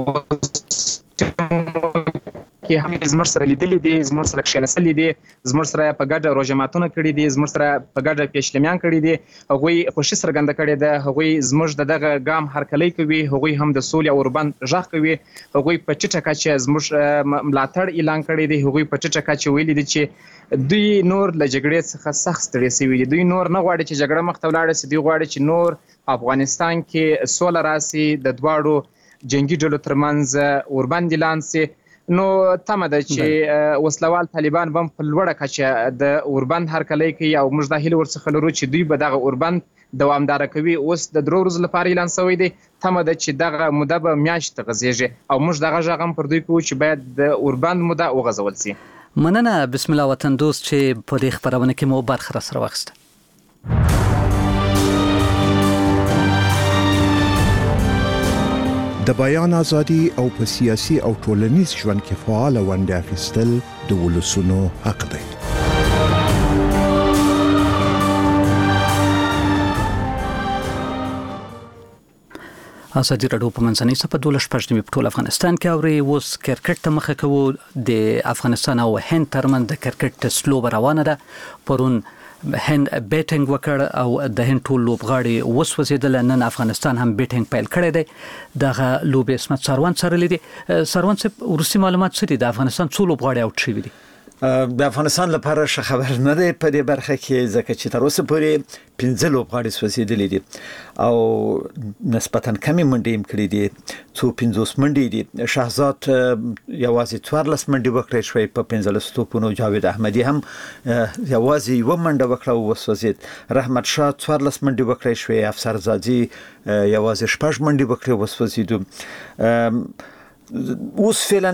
کې هم زموږ سره لیدلي دي، زموږ سره کښېنستلي دي، زموږ سره په ګډه روژه ماتونه کړي دي، زموږ سره په ګډه پیشلمیان کړي دي. هغوی خوښي څرګنده کړې ده، هغوی زموږ د دغه ګام هرکلی کوي، هغوی هم د سولې او اوربند غږ کوي. هغوی په ټیټه کچه زموږ ملاتړ اعلان کړی دی. هغوی په ټیټه کچه ویلي دي چې دوی نور له جګړې څخه سخت ستړي شوي دي. دوی نور نه غواړي چې جګړه مخته ولاړه شي، دوی غواړي چې نور افغانستان کې سوله راسي، د دواړو جنگي ډلو ترمنځ اوربند اعلان شي. نو تمه ده چې وسلوال طالبان به په لوړه کچه د اوربند هرکلی کوي او موږ دا هیله ورڅخه لرو چې دوی به دغه اوربند دوامداره کوي. اوس د 3 ورځو لپاره اعلان شوی دی. تمه ده چې دغه موده به میاشت ته غځېږي او موږ دغه غږ هم پر دوی کوو چې باید د اوربند موده وغځول شي. مننه بسم الله وطن دوست چې په دې خبرونه کې مو برخه راسره واخیسته. د بیان ازادي او په سیاسي او ټولنیز ژوند کې فعال ونډه اخیستل د ولسونو حق دی. ازادي راډیو په منځنۍ صفحه 12 په ټول افغانستان کې اوري. اوس کرکټ ته مخه کوو. د افغانستان او هند ترمنځ د کرکټ سلوبه روانه ده. پرون هند بیټینګ وکړ او د هند ټول لوبغاړي وسوځیدل. نن افغانستان هم بیټینګ پیل کړی دی. دغه لوبې اسمت سروان سره لیدي. سروان صاحب ورسي معلومات څه دي؟ د افغانستان څو لوبغاړي اوټ شوي دي؟ د افغانستان لپاره ښه خبر نه دی په دې برخه کې، ځکه چې تر اوسه پورې 15 لوبغاړي سوځېدلي دي او نسبتاً کمې منډې هم کړې دي، څو 50 منډې دي. شهزاد یوازې 14 منډې وکړې شوې په 15 توپونو. جاوید احمدي هم یوازې یوه منډه وکړه او وسوځېد. رحمت شاه 14 منډې وکړې شوې. افسر زادي یوازې 6 منډې وکړې وسوځېدو. اوس فعلا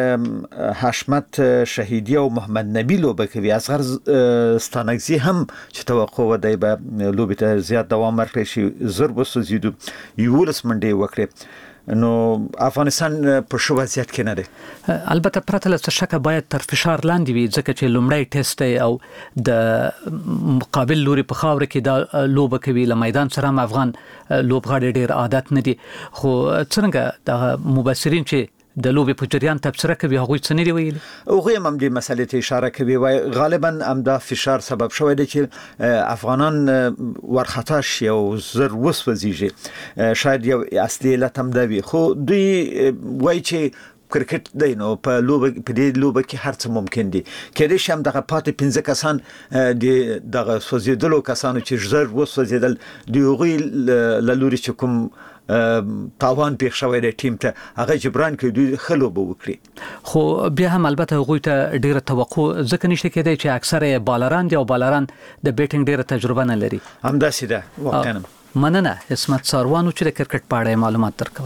حشمت شهیدی او محمد نبی لوبه کوي. اصغر ستانکزی هم چې توقع و دی به لوبې ته زیات دوام ورکړي شي، زر وسوځېدو، 11 منډې وکړې. نو افغانستان په ښه وضعیت کې نه دی. البته پرته له څه شکه باید تر فشار لاندې وي، ځکه چې لومړی ټیسټ دی او د مقابل لوري په خاوره کې دا لوبه کوي. له میدان سره هم افغان لوبغاړي ډېر عادت نه دي. خو څرنګه د مبصرین چې د لوبې په جریان تبصره کوي هغوی څه نه دی ویلي؟ هغوی هم دې مسلې ته اشاره کوي. وایي غالبا همدا فشار سبب شوی دی چې افغانان ورخطا شي او زر وسوځېږي. شاید یو اصلي علت هم دا وي. خو دوی وایي چې کرکټ دی، نو په دې لوبه کې هر څه ممکن دي. کېدای شي هم دغه پاتې 15 کسان د دغه سوځېدلو کسانو چې زر وسوځېدل د هغوی له لوري چې کوم تاوان پیښ شوی دی ټیم ته هغه جبران کوي، دوی ښه لوبه وکړي. خو بیا هم البته هغوی ته ډېره توقع ځکه نشته کېدای چې اکثره بالران دي او بالران د بیټینګ ډېره تجربه نه لري. همداسې ده واقعا. مننه اسمت ساروانو چې د کرکټ په اړه معلومات درکول.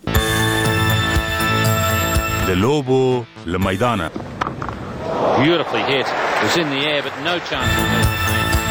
د لوبو له میدانه Beautifully hit. It was in the air but no chance of it.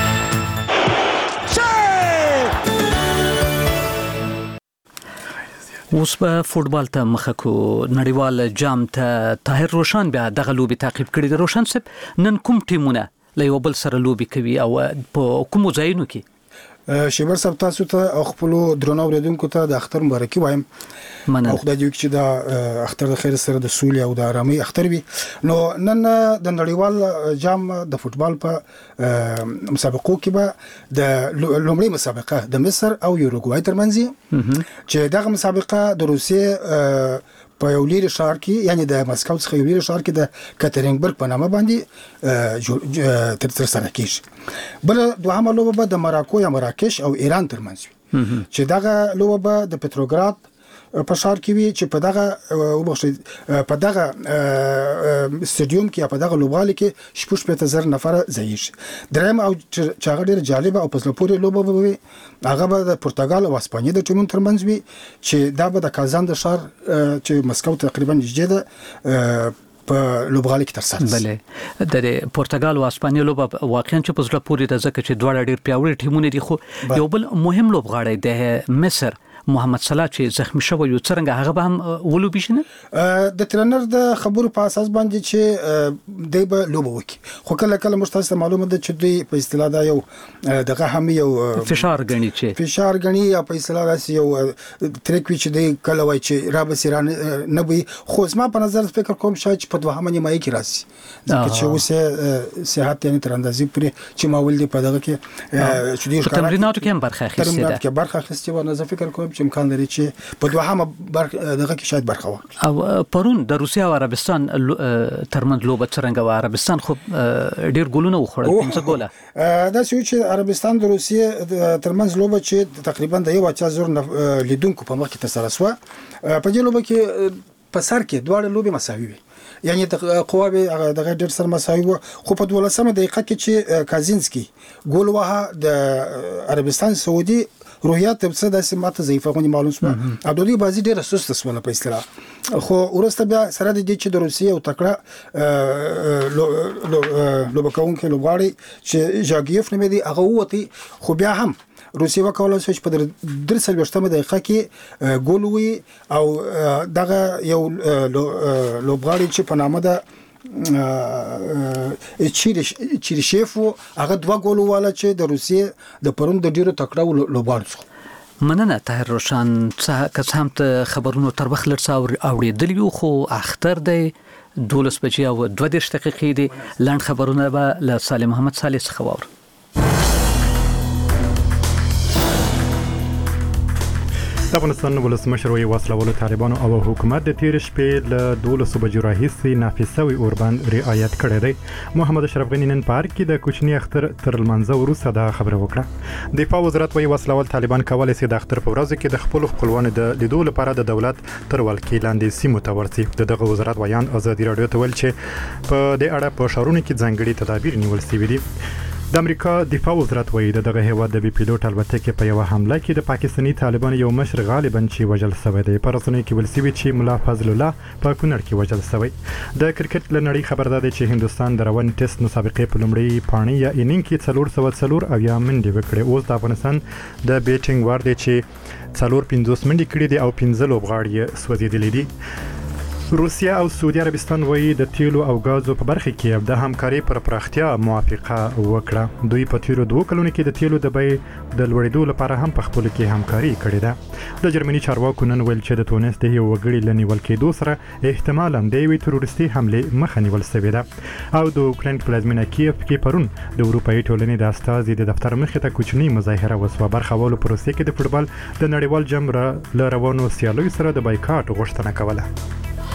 اوس به فوتبال ته مخه کو. نړیوال جام ته طاهر روشن بیا دغه لوبي تعقیب کړي. د روشن صاحب نن کوم ټیمونه له یو بل سره لوبي کوي او په کوم ځایونو کې؟ شیبر صاحب تاسو ته او خپل درنو اوریدونکو ته د اختر مبارکي وایم او خدای دې وکړي چې دا اختر د خیر سره د سولې او د آرامۍ اختر وي. نو نن د نړیوال جام د فوتبال په مسابقو کې به د لومړی مسابقه د مصر او یوروګوای ترمنځ چې دغه مسابقه د روسیې په یو لري ښار کې یعنی د مسکو څخه یو لري ښار کې د کاترینبرګ په نامه باندې تر سره کیږي. بل دوهمه لوبه به د مراکو یا مراکش او ایران ترمنځ وي چې دغه لوبه به د پتروګراد په ښار کې وي چې په دغه سټډیوم کې یا په دغه لوبغالي کې 6,000 نفر ځایږي. دریم او چې هغه ډېر جالبه او په زړه پورې لوبه به وي هغه به د پرتګال او اسپانیا د ټیمونو ترمنځ وي چې دا به د کازان د ښار چې مسکو تقریبا نږدې ده په لوبغالي کې تر سره. بله د پرتګال او اسپانیا لوبه واقعا چې په زړه پورې ده ځکه چې دواړه ډېر پیاوړي ټیمونه دي خو یو بل مهم لوبغاړی د مصر محمد صلاح چې زخمی شوی یو څنګه هغه به هم ولوبي شنه د ترنر د خبرو په اساس باندې چې دی به لوبه وکي خو کله کله مشترسته معلومه ده چې دوی په اصطلاح دا یو دغه هم یو فشار غني یا په اصطلاح داسې یو تریک وی چې دی کله وای چې را بسیران نه وي خو زما په نظر فکر کوم شاید چې په دوهمه نیمایي کې راسي ځکه چې اوس صحت یعنی تر اندازې پورې چې ماول دی په دغه کې چې دوی تمریناتو کې هم برخه اخیستې و نه فکر کوم چې امکان لري چې په دوهمه دغه کې شاید برخه واخلي. او پرون د روسیا او عربستان ترمنځ لوبه څنګه و عربستان خو ډیر ګولونه وخوړل 15 ګوله دا چې عربستان د روسیې ترمنځ لوبه چې تقریبا د 1,000 لیدونکو په مخ کې تر سره شو په دې لوبه کې په سر کې دواړه لوبې مساوي وي یعنی د قواوی د ډېر سره مساوي وو خو په 12مه دقیقه کې چې کازینسکي ګول وها د عربستان سعودي روحیات څه داسې ماته ضعیفه غونډه معلوم شو او د دې بازي ډېر سست سونه په اصطلاح خو ورسته بیا سره د دې چې د روسیې او تکړه لوبکونکو لوبغاړي چې ژاګیف نومې دی هغه وتی خو بیا هم روسیې وکولای شي په 3 دقیقه کې ګول وي او دغه یو لوبغاړي چې په نامه ده چیرشیف هغه 2 ګول والا چې د روسیې د پرون د ډیرو تکړه لوبغاړو مننه طاهر روشان که هم ته خبرونو تر وخت لرسه اوریدلی خو اختر دی 12 بجې او 2 دقیقې دي لاند خبرونه به له صالح محمد صالح څخه واور. د افغانستان ولسمشر وی وسلوالو طالبانو او حکومت د تیر شپې له 12 بجو راهیسې نافذ شوی اوربند رعایت کړی دی. محمد اشرف غنی نن پارک کې د کوچنی اختر تر لمانځه وروسته دا خبره وکړه. دفاع وزارت وی وسلوال طالبان کولای شي د اختر په ورځ کې د خپل خپلوانو د لیدو لپاره د دولت تر ولکې لاندې سیمو ته ورسي. دغه وزارت ویان ازادي رادیو ته ویل چې په دې اړه په شهرونو کې ځانګړي تدابیر نیول شوي دي. د امریکا دفاع وزارت وایي دغه هیواد د بي پیلوټ البتکه په یو حمله کې د پاکستاني طالبانو یو مشر غالبا چې وژل شوی دی. په رسنیو کې ویل شوی چې مولا فضل الله په کونړ کې وژل شوی. د کرکټ لنړۍ خبر ده چې هندستان د روان ټیسټ مسابقې په لومړۍ پاڼې یا انینګ کې 404 او یا منډې وکړې. اوس د افغانستان د بیټینګ ور دی چې 450 منډې کړې دي او 15 لوبغاړي سوځېدلي دي. روسیا او سعودي عربستان وایي د تیلو او غازو په برخه کې د همکاري پر پراختیا موافقه وکړه. دوی په تیرو 2 کلونو کې د تیلو د بیې د لوړېدو لپاره هم په خپل کې همکاري کړې ده. د جرمني چارواکو نن ویل چې د تونس د یو وګړي لنیول کېدو سره احتمالاً د یوې تروریستي حمله مخه نیول شوې ده. او د اوکراین پلازمینه کیف کې پرون د اروپאי ټولنې د استازي د دفتر مخې ته کوچنی مظاهره وسوه. برخوالو په روسیې کې د فوتبال د نړیوال جام له روانو سیالیو سره د بایکاټ غوښتنه کوله.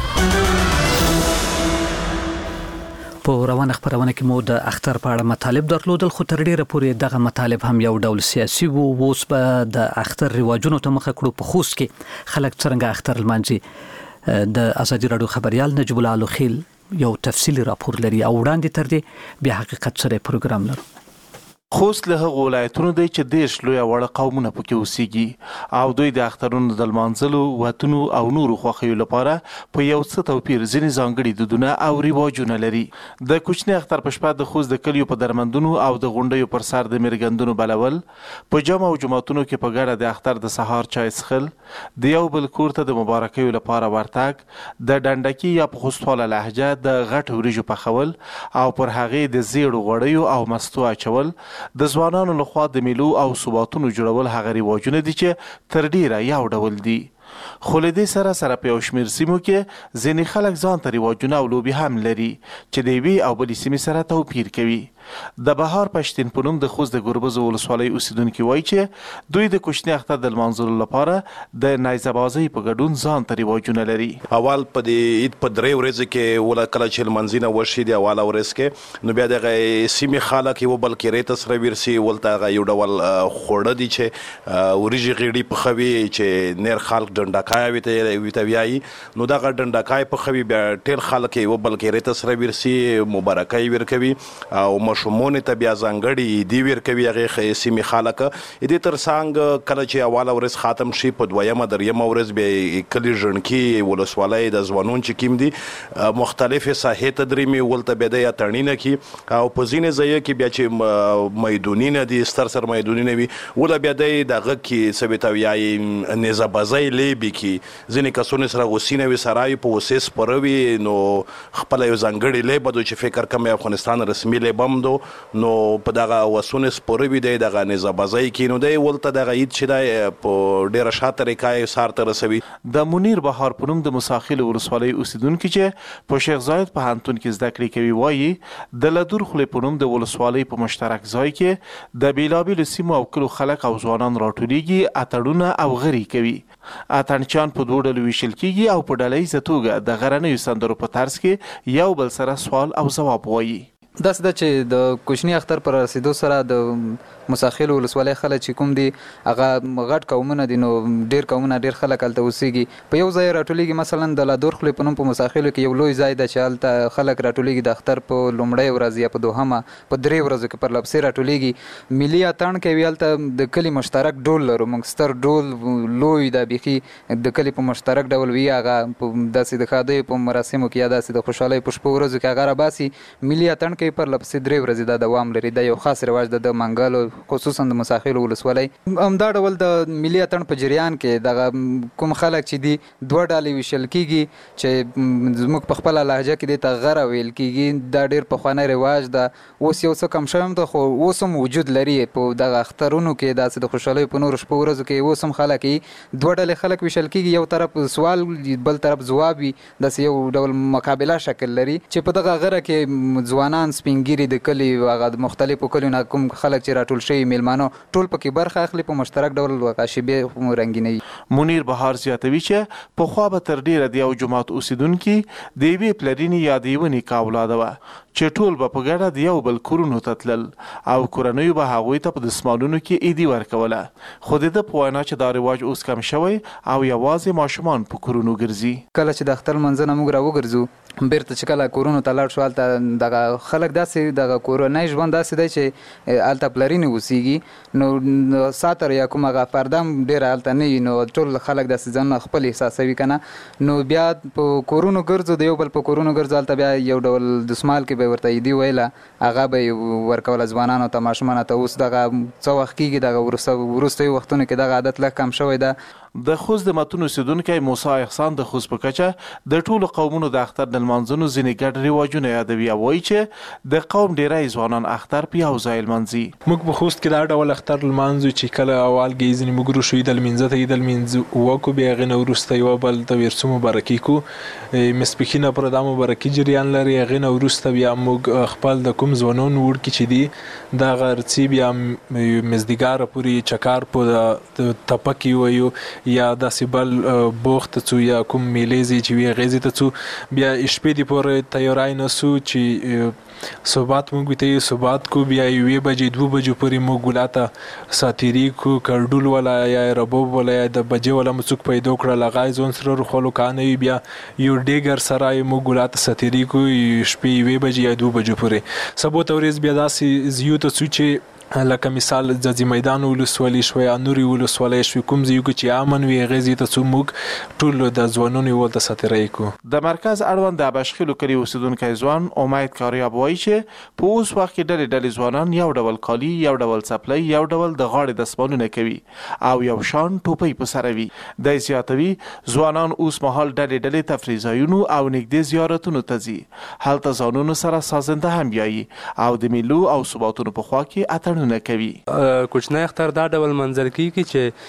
په روانه خبرونه کې مو د اختر په اړه مطالب درلودل خو تر ډیره پورې دغه مطالب هم یو ډول سیاسي وو. اوس به د اختر رواجونو ته مخه کړو. په خوست کې خلک څنګه اختر لمانځي. د ازادي رادیو خبريال نجیب الله الخیل یو تفصیلی راپور لري او وړاندې تر دې بیا حقیقت سره پروګرام لرو. خوست له هغو ولایتونو دی چې دیش لوی وړ قومونه پکې اوسېږي او دوی د اخترونو د لمانځلو وتونو او نورو خوښیو لپاره په یو څه توپیر ځینې ځانګړي دودونه او رواجونه لري. د کوچني اختر په شپه د خوست د کلیو په درمندونو او د غونډیو پر سر د میرګندونو بلول، په جامع او جماعتونو کې په ګډه د اختر د سهار چای څښل، د یو بل کور ته د مبارکیو لپاره ورتګ، د ډنډکی یا په خوستواله لهجه د غټ وریجو پخول او پر هغې د زیړو غوړیو او مستو اچول د ځوانانو لخوا د میلو او ثباتونو جوړول هغه رواجونه دي چې تر ډیره یو ډول دي. خو له دې سره په یو شمېر سیمو کې ځینې خلک ځان ته رواجونه او لوبې هم لري چې د یوې او بلې سیمې سره توپیر کوي. د بهار پښتین په نوم د خوست د ګربز ولسوالۍ اوسیدونکي وایي چې دوی د کوچني اختر د لمانځلو لپاره د نیزه بازۍ په ګډون ځان ته رواجونه لري. اول په د عید په 3 ورځې کې ولا کله چې لمانځنه وشي د اوله ورځ کې نو بیا دغه سیمې خلک یو بل کې ریت سره ورسي ولته یو ډول خوړه دي چې وريجي غیړي په خوي چې نیر خلک ډنډکای ویته ویایي نو دغه ډنډکای په خوي بیا ټول خلک یو بل کې ریت سره ورسي مبارکي ورکوي او مشمون ته بیا ځانګړي دی ورکوي هغه سیمې خلک دې تر څنګ کله چې اوله ورځ ختم شي په دویمه دریمه ورځ به کلی ژوندکی ولسوالۍ د ځوانون چې کیم دي مختلفه ساحې ته درېمي ولته به د تړنینه کی او په ځینې ځای کې بیا چې میدونینه دي ستر سر میدونینه وي ولا بیا دغه کې سبتاویای نزه بازای لیبي کې ځینې کسونه سره غوسینه وي سرای په وسیس پروي نو خپل یو ځانګړي لیبه د چې فکر کوم افغانستان رسمي لیبم نو په دغه وسونه سپوروي دی دغه نزه بازۍ کې نو دی ولته دغه عید چې دی په ډیره ښه طریقه سار ته رسوي. د منیر بهار په نوم د مساخیل ولسوالۍ اوسیدونکي چې په شیخ زاید پوهنتون کې زده کړې کوي وایي د لدور خولې په نوم د ولسوالۍ په مشترک ځای کې د بیلابیلو سیمو او کلو خلک او ځوانان راټولیږي اتړونه او غري کوي. اتڼچیان په 2 ډلو ویشل کیږي او په ډلهییزه توګه د غرنیو سندرو په طرز کې یو بل سره سوال او ځواب وایي. داسې ده چې د کوچني اختر پر رسیدو سره د مساخیل ولسوالۍ خلک چې کوم دي هغه غټ قومونه دي نو ډیر قومونه ډیر خلک هلته اوسېږي په یو ځای راټولیږي. مثلا د لادور خولې په نوم په مساخیلو کې یو لوی ځای ده چې هلته خلک راټولیږي د اختر په لومړۍ ورځ یا په دوهمه په 3 ورځو کې پر لپسې راټولیږي. ملي اتڼ کوي هلته د کلي مشترک ډول لرو موږ ستر ډول لوی دا بیخي د کلي په مشترک ډول وي هغه داسې د ښادیو په مراسمو کې یا داسې د خوشحالۍ په شپو ورځو کې هغه راباسي. ملي اتڼ کوي پر لپسې 3 ورځې دا دوام لري. دا یو خاص رواج ده د منګلو خصوصا د مساخیل ولسوالۍ. همدا ډول د ملي اتڼ په جریان کې دغه کوم خلک چې دي 2 ډلې ویشل کیږي چې زموږ په خپله لهجه کې دې ته غره ویل کیږي. دا ډیر پخوانی رواج ده اوس یو څه کم شوی ده خو اوس هم وجود لري په دغه اخترونو کې داسې د خوشحالۍ په نورو شپو ورځو کې اوس هم خلک 2 ډلې خلک ویشل کیږي یو طرف سوال بل طرف ځواب وي داسې یو ډول مقابله شکل لري چې په دغه غره کې ځوانان سپینګیري د کلي هغه مختلفو کلیو نه کوم خلک چې راټول شوي میلمانه ټول پکې برخه اخلي په مشترک ډول شیبې رنګینوي. منیر بهار زیاتوي چې پخوا به تر ډیره د یو جماعت اوسیدونکي د یوې پلرینې یا د یوې نیکه اولاده وه چې ټول به په ګډه د یو بل کورونو ته تلل او کورنیو به هغوی ته په دستمالونو کې عیدي ورکوله. خو د ده په وینا چې دا رواج اوس کم شوی او یوازې ماشومان په کورونو ګرځي. کله چې د اختر لمانځنه موږ راوګرځو بیرته چې کله کورونو ته لاړ شو هلته دغه خلک داسې دغه کورنی ژوند داسې دی چې هلته پلرینې اوسېږي نو ساتر یا کوم هغه پرده هم ډېره هلته نه وي نو ټول خلک داسې ځانونه خپل احساسوي که نه نو بیا په کورونو ګرځو د یو بل په کورونو ګرځو هلته بیا یو ډول دسمال کې به ورته عیدي ویله هغه به ورکوله ځوانانو ته ماشومانو ته. اوس دغه څه وخت کېږي دغه وروستیو وختونو کې دغه عادت لږ کم شوی ده. د خوست د متون اوسیدونکی موسی احسان د خوست په کچه د ټولو قومونو د اختر د لمانځنو ځینې ګډ رواجونه یادوي او وایي چې د قوم ډیری ځوانان اختر په یو ځای لمانځي. موږ په خوست کې دا ډول اختر لمانځو چې کله اولګې ځینې ملګرو شو عید لمانځه ته عید لمانځه وکړو بیا هغې نه وروسته یوه بل ته ورڅو مبارکي کړو ماسپښینه پوره دا مبارکي جریان لري. هغې نه وروسته بیا موږ خپل د کوم ځوانان وړکي چې دي دغه ارڅي بیا مزدګاره پورې چکار په تپکې وایو یا داسې بل بوخت ته څو یا کوم میلې چې وي هغې ته څو بیا شپې دې پورې تیاری نسو چې صبحات موږ ته صبحات کو بیا 1 بجې 2 بجې پورې موږ ګلا ته ساتیری کو کړډول ولا یا ربوب ولا یا د بجې ولا مڅوک پیدا کړل هغه ځون سره روخلو کانه بیا یو ډیګر سره موږ ګلا ته ساتیری کو شپې 1 بجې یا 2 بجې پورې سبو تورز بیا داسې زیو ته څو چې لکه مثال ځاځي میدان ولسوالۍ شوی یا نورې ولسوالۍ شوی کوم ځای چې امن وي هغې ځای ته څو موږ ټول د ځوانانو ورته ساتیری کوو. د مرکز اړوند د ابشخیلو کلي اوسیدونکی ځوان امید کاریاب وایي چې په اوس وخت کې ډلې ځوانان یو ډول کالي یو ډول څپلۍ یو ډول د غاړې دستمالونه کوي او یو شان ټوپۍ په سره وي. دی زیاتوي ځوانان اوس مهال ډلې تفریح ځایونو او نږدې زیارتونو ته ځي هلته ځانونو سره سازنده هم بیایي او د میلو او ثباتونو په خوا کې اتڼ بیانونه کوي. کوچنی اختر دا ډول منځل کیږي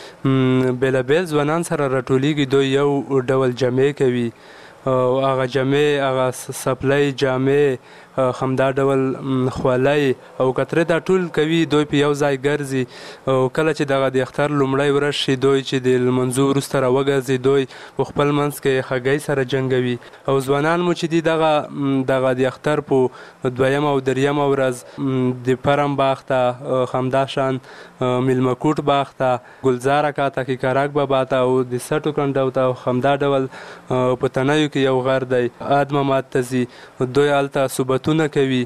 چې بیلابیل ځوانان سره راټولیږي، دوی یو ډول جمع کوي او هغه جمع هغه سپلای جامې همدا ډول خولۍ او کترې دا ټول کوي، دوی په یو ځای ګرځي او کله چې دغه د اختر لومړی ورځ شي دوی چې د لمانځه وروسته راوګرځي دوی په خپل منځ کې هګۍ سره جنګوي او ځوانان مو چې دي دغه د اختر په دویمه او دریمه ورځ د پرم باغ ته همدا شان میلمه کوټ باغ ته ګلزار اکا ته کیکاراک بابا ته او د سټو کنډو ته همدا ډول په تنیو کې یو غر دی اد ممات ته ځي، دوی هلته صحبتونه کوي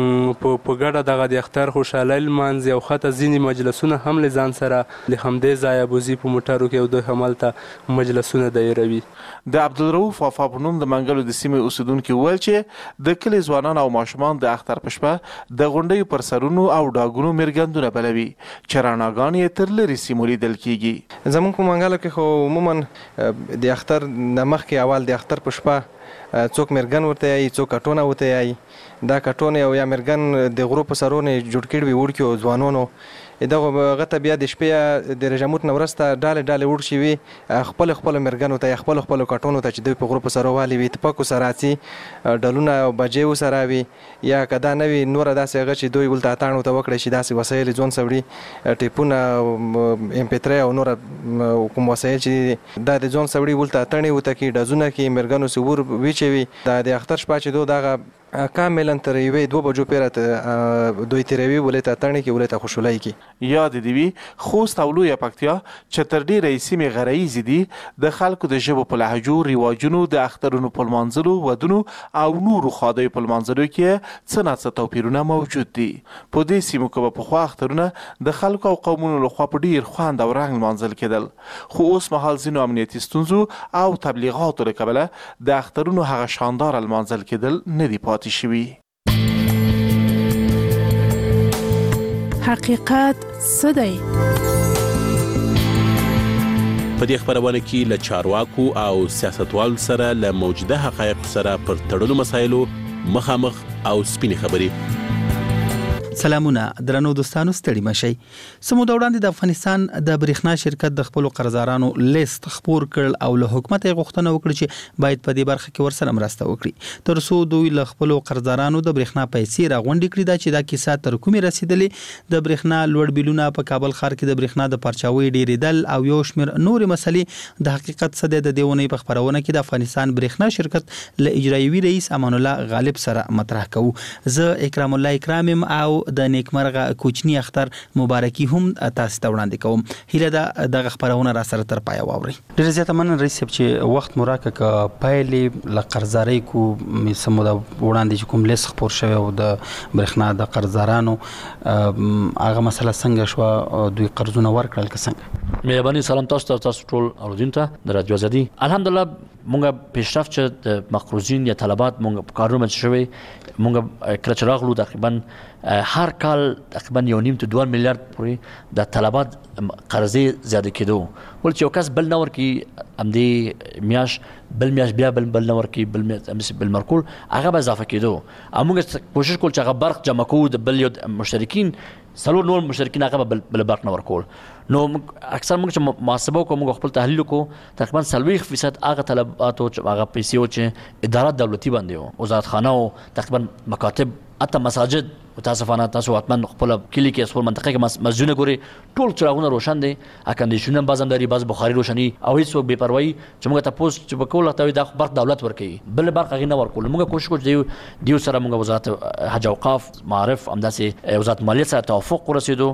په ګډه دغه د اختر خوشحالۍ لمانځي او ښه ځینې مجلسونه هم له ځان سره د همدې ځایه بوځي په موټرو کې او دوی همالته مجلسونه دایروي. د عبدالرؤف وفا په نوم د منګلو د سیمې اوسیدونکي وویل چې د کلي ځوانان او ماشومان د اختر په شپه د غونډیو پر سرونو او ډاګونو مرګندونه بلوي چې رڼاګانې یې تر لرې سیمو لیدل کیږي. زموږ په منګلو کې خو عموما د اختر نه مخکې اول د اختر په شپه څوک مرګن ورته یایي، څوک کټونه ورته یایي. دا کټونه او یا مرګن د غرو په سرونو جوړ کړي وي وړکي او ځوانانو دغه هغه ته بیا د شپې د رژموت نه وروسته ډالې وړ شي وي خپل مرګنو ته یا خپل کټونو ته چې دوی په غرو په سرو والي وي تپکو سره اڅي ډلونه او بجې ورسره وي یا که دا نه وي نوره داسې هغه چې دوی ولته اتاڼ ورته وکړی شي داسې وسایل ځون سوړي ټیپونه MP3 او نوره کوم وسایل چې دا د ځون سوړي ولته اتڼې ورته کړي ډزونه کې مرګنو سور ویچوي. دا د اختر شپه چې دغه کاملا تر یوې 2 بجو پیره دوی تیروي ولته اتڼې کې ولته خوشحالۍ کې. یاد دی وي خوست او لویه پکتیا چې تر ډیره سیمې غرایزې دي د خلکو د ژبو په لهجو رواجونو د اخترونو په لمانځلو ودونو او نورو ښادیو په لمانځلو کې څه ناڅه توپیرونه موجود دي. په دې سیمو کې به پخوا اخترونه د خلکو او قومونو لخوا په ډیر خوند او رنګ لمانځل کېدل، خو اوس مهال ځینو امنیتي ستونزو او تبلیغاتو له کبله د اخترونو هغه شاندار لمانځل کېدل نه دي پاتې شوي. حقیقت څه دی؟ په دې خبرونه کې له چارواکو او سیاستوالو سره له موجوده حقایقو سره پر تړلو مسایلو مخامخ او سپینې خبرې. سلامونه درنو دوستانو، ستړي مشئ. سمو وړاندې د افغانستان د برېښنا شرکت د خپل قرضدارانو لیست خپور کړ او له حکومت یې غوښتنه وکړه چې باید په دې برخه کې ورسره مرسته وکړي تر څو دوی له خپل قرضدارانو د برېښنا پیسې راغونډې کړي. دا چې دا کیسه تر کومې رسیدلې د برېښنا لوړ بیلونه په کابل ښار کې د برېښنا د پرچاوي ډیریدل او یو شمېر نورې مسلې د حقیقت څه دی د دې اونۍ په خبرونه کې د افغانستان برېښنا شرکت له اجرایوي رئیس امان الله غالب سره مطرح کوو. زه اکرام الله اکرامم او د نیکمرغه کوچنی اختر مبارکي هم تاسو ته وړاندې کوم. هیله ده دغه خبرونه را سره تر پای واوري. ډېر زیاته مننه رئیس صاحب چې وخت مو راکړ ک پایلې ل قرضدارۍ کو سمو د وړاندې کوم لیست خپور شوی او د برېښنا د قرضدارانو هغه مسله څنګه شو، دوی قرضونه ورکړل که څنګه؟ مهرباني سلام تاسو ټول اوریدونکو ته د رادیو ازادي. الحمدلله مونږ پیشرفت چې د مقروضین یا طلبات مونږ کارونه شوی مونږ کله چې راغلو تقریبا هر کال تقریبا 1.5 to 2 میلیارډ پورې د طلبات قرضې زیاده کېدو ول چې یو کس بل نور کې امدې میاش بل میاش بیا بل نور کې بل مرکول هغه به اضافه کېدو. موږ کوشش کول چې هغه برق جمع کوو د بل یو مشترکین څلور نور مشترکین هغه بل برق نه ورکول. نو اکثر موږ چې محاسبه کوو موږ خپل تحلیل کوو تقریبا 40% هغه طلبات او هغه پیسې چې اداره دولتي باندې او وزارت خانه او تقریبا مکاتب حتی مساجد متاسفانه تاسو حتما خپل کلی کې خپل منطقه کې مسجدونه ګوري ټول چراغونه روشن دي، اکندیشنونه بازم داري، باز بخاري روشني او هیڅ بے پروايي چې موږ تاسو چې وکول ته دا برق دولت ورکوي بل برق غي نه ورکول. موږ کوشش کوو دیو سره موږ وزارت حج اوقاف معارف همداسې وزارت مالیه سره توافق ورسېدو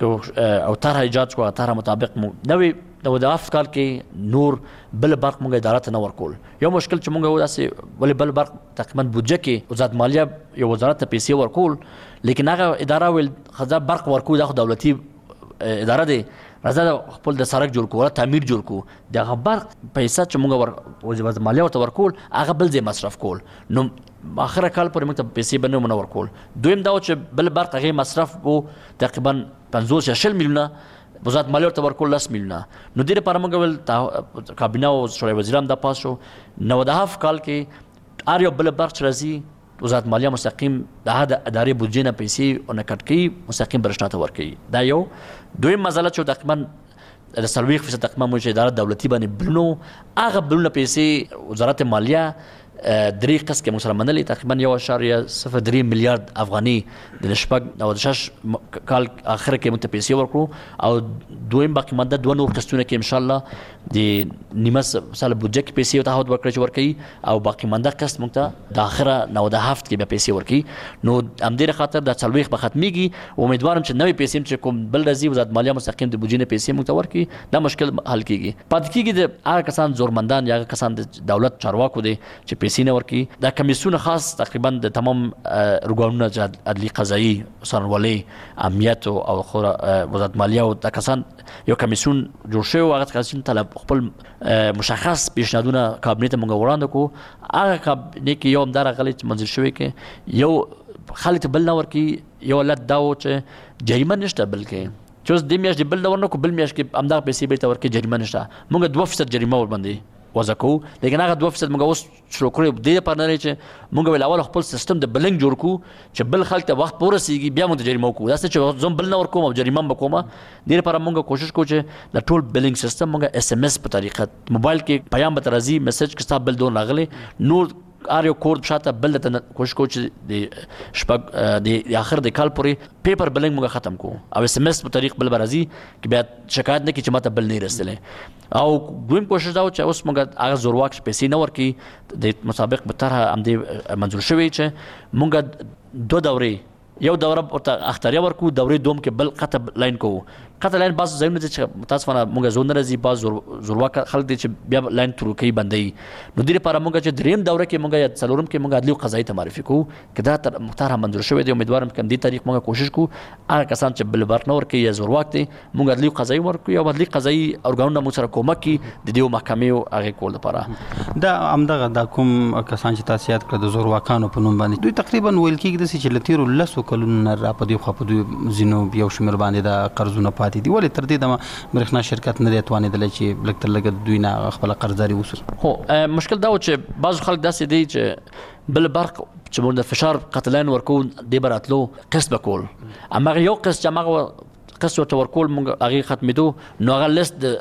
او طرح ایجاد کو طرح مطابق نوې د وظایف کال کې نور بل برق موږ اداره ته نه ورکول. یو مشکل چې موږ وداسې ولې بل برق تقریبا بودجه کې وزارت مالیه یو وزارت ته پیسې ورکول لیکن هغه اداره ول خزا برق ورکو د دولتي اداره دی راځه خپل د سړک جوړ کول تعمیر جوړ کو دغه برق پیسې چې موږ وزارت مالیه ورته ورکول هغه بل ځای مصرف کول. نو اخر کال پورې موږ ته پیسې بنو منور کول. دویم دا چې بل برق هغه مصرف وو تقریبا 50 میلیونه وزارت مالیه ورته ورکول 10 میلیونه. نو دې لپاره موږ ول کابینه او شورای وزیران د پاس شو 9.5 کال کې هر یو بل برق راځي وزارت مالیه مستقیم د هغه ادارې بودجې نه پیسې نه کټ کوي مستقیم برښنا ته ورکوي. دا یو. دویم مسله چې تقریبا د 40% تقریبا موږ اداره دولتي باندې بلونو هغه بلونه پیسې وزارت مالیه درې قسط کې موږ سره منلې تقریبا 1.03 میلیارډ افغاني د شپږ او د شش کال اخر کې موږ ته پیسې ورکړو او دویم باقي مانده دوه نور قسطونه کې ان شاء الله د نیمه سال بودجه کې پیسې ته هوت ورکړي چې ورکړي او باقي مانده قسط موږ ته د اخره نو د هفت کې به پیسې ورکړي. نو همدې خاطر د 40 به ختميږي. امیدوارم چې نوې پیسې چې کوم بل راځي وزارت مالیه مستقیم د بودجې نه پیسې موږ ته ورکړي دا مشکل حل کیږي. پاتې کیږي د هغه کسان زورمندان یا کسان د دولت چارواکو دي چې پیسې نه ورکي. دا کمیسیون خاص تقریبا د تمام ارګانونو عدلي قضایي څارنوالي امنیت او وزارت مالیه او د کسان یو کمیسیون جوړ شوی هغه کسان طلب خپل مشخص پیشنهادونه کابینه ته موږ وړاندې کوو. هغه کابینه کې یو همدار غلی منځل شوی کې یو خالد بل نه ورکي یو لد دا و چې جریمه نشته بلکې چې د میاشتې بل ډول نه کو بل میاشت کې همدغه پیسې به ته ورکړي جریمه نشته. موږ 2% جریمه ور باندې وضع کوو لیکن هغه 2% موږ اوس شروع کړو د دې لپاره نه چې موږ ول اول خپل سیستم د بلنګ جوړ کو چې بل خلک ته وخت پورسیږي بیا موږ جریمه وکړو. دا چې زوم بل نه ورکوم او جریمه وکوم د دې لپاره موږ کوشش کوو چې د ټول بلنګ سیستم موږ SMS په طریقه موبایل کې پیغام به ترازی میسج کې ستاسو بل دون راغلي نور ار یو کورد شاته بل ته کوشش کوو چې د شپږ د اخر د کال پورې پیپر بلنګ موږ ختم کوو او SMS په طریق بل برازي کې بیا شکایت نه کی چې ماته بل نه رسېلې. او دویم کوشش دا و چې اوس موږ هغه زورواک پیسې نه ورکي د مسابق به طرح امدې منظور شوی چې موږ دوه دورې یو دوره ورته اختیار ورکو دورې دوم کې بل قطب لاین کوو. قطب لاین باز ځایونه چې متاسفانه موږ زون راځي باز زورواک خلک دي چې بیا لاین تر کوي بندي. نو دې لپاره موږ چې دریم دوره کې موږ یا څلورم کې موږ عدلي قضایي ته معرفي کوو کدا تر مختار منظور شوی دی. امیدوارم چې دې تاریخ موږ کوشش کوو هغه کسان چې بل برق نه ورکي یا زورواک دي موږ عدلي قضایي ورکو یا عدلي قضایي ارګانونه موږ سره کومک کوي د دې محکمې او هغه کول لپاره. دا امدغه د کوم کسان چې تاسو یاد کړ د زورواکانو په نوم باندې دوی تقریبا ویل کېږي چې لتیرو لسو کلونو را په دې خو په دوی زینو یو شمیر باندې د قرضونه پاتې دي ولې تر دې برښنا شرکت نه دی توانیدل چې لکتر لګ دوی نه خپل قرضداري وسول. هو مشکل دا و چې بعض خلک داسې دي چې بل برق چې موږ د فشار قتلین ورکو دی براتلو قسط بکول اما یو قسط چې هغه قسط ورته ورکول موږ هغه ختمېدو نو هغه لیست د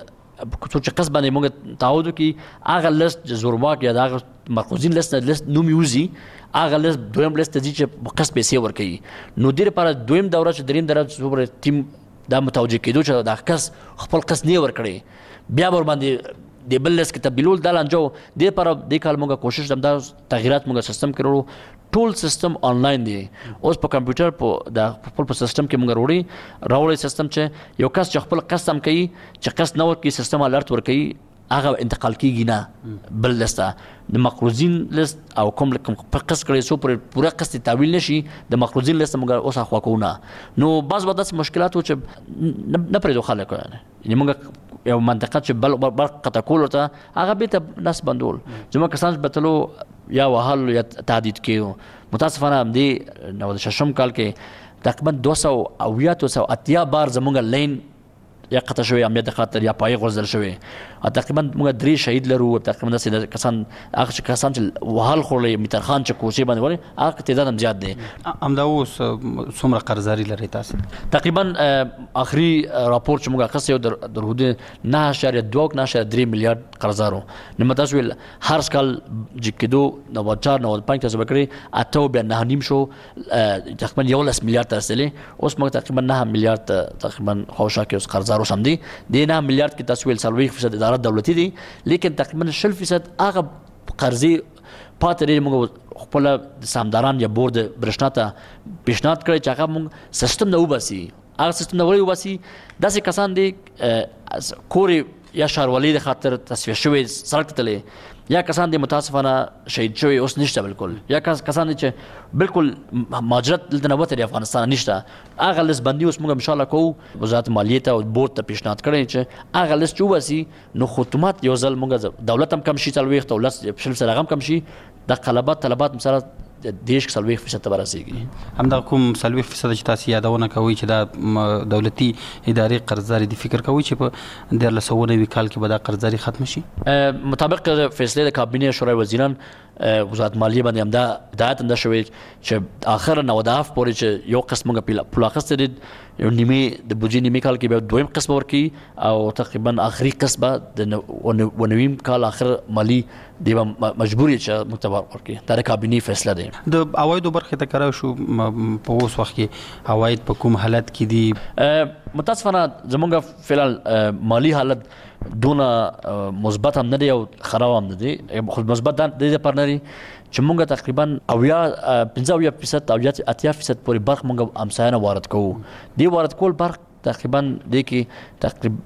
چې قسط باندې موږ تعهد کی هغه لیست زورواک یا هغه مرکزین لیست نوم یوزي هغه لیست دویم لیست چې قسط پیسې ورکوي. نو دې لپاره دویم دوره چې دریم دوره چې ټیم دا متوجه کېدو چې دا کس خپل قسط نه ورکړي بیا ور باندې د بل لیست کې تبدیلول دا لانجو د پر د کال موږ کوشش دم دا تغیرات موږ سیستم کړو ټول سیستم آنلاین دی اوس په کمپیوټر په د خپل په سیستم کې موږ راوړی سیستم چې یو کس چې خپل قسط هم کوي چې قسط نه ورکړي سیستم الرټ ورکړي هغه انتقال کیږي نه بل لسته د مقروضین لیست او کوم په قسط کړي سو پر پوره قسط تعویل نشي د مقروضین لیست موږ اوس اخوا کوو نه. نو بعض وخت مشکلات و چې نه پرې خلک یعنی موږ یو منطقه چې بل قطع کول ته هغه به ته ناس بندول زموږ کسان بتلو یا وهل یا تعدید کیو متاسفانه دې نو د ششم کال کې تقریبا 200 او 380 بار زموږ لین یا قطع شوی امنیت خاطر یا پای غرزل شوی تقریبا موږ 3 شهید لرو تقریبا د کسان هغه کسان چې وهل خورلې میتر خان چې کوشي باندې ولې هغه تعداد هم زیات دي. امدا اوس څومره قرضداري لري تاسو؟ تقریبا اخري راپور چې موږ خاصه در حدود 9.2 میلیارډ قرضدارو نو متاسو هر سکال جکدو 94 تاسو بکړي اته بیا 9.5 شو تقریبا 11 میلیارډ ترسلې اوس موږ تقریبا 9 میلیارډ تقریبا خوشا کې اوس قرضدارو سم دي د 9 میلیارډ کې تاسو 40% اداره دولتي دي لیکن تقریبا 60% هغه قرضې پاتې لري. موږ خپل سامداران یا بورډ برښنا ته پیشنهاد کړی چې هغه موږ سیستم نه وباسي هغه سیستم نه وباسي داسې کسان دي کورې یا شاروالي د خاطر تصفیه شوی سړک تللی یا کسان دي متاسفانه شهید شوی اوس نشته بالکل یا کسان دي چې بالکل مهاجرت دلته نه وته افغانستان نشته هغه لیست بندي اوس موږ ان شاء الله کوو وزارت مالیه ته او بورډ ته پیشنهاد کړی چې هغه لیست وباسي نو خدمات یو ځل موږ دولت هم کم شي تلويخت او لاس شل سره هم کم شي د طلبات مثلا دیش 40% برسېږي. همدا کوم 40% چې تاسو یادونه کوي چې دا دولتي ادارې قرضداري د فکر کوي چې په 2019 کال کې به دا قرضداري ختم شي. مطابق فیصله د کابینه شورای وزیران وزارت مالیه باندې هم دا هدایت انده شوی چې اخر 90 پورې چې یو قسم موږ پوله اخیستې دي یو نیمه د بودجې نیمه کال کې به دویم قسم ورکړي او تقریبا آخري قسم د ونویم کال اخر مالی دی مجبوری چې متبر ورکړي دا د کابینې فیصله ده. د عوایدو برخه ته کارو شو په اوس وخت کې عواید په کوم حالت کې دي؟ متاسفانه زمونږ فعلا مالی حالت دونه مثبت هم نه دی او خراب هم نه دی. خود مثبت د دې پر نه دی چې مونږ تقریبا 85% او 80% پورې برق مونږ امسایانه وارد کوو. دی وارد کول برق تقریبا د کې تقریبا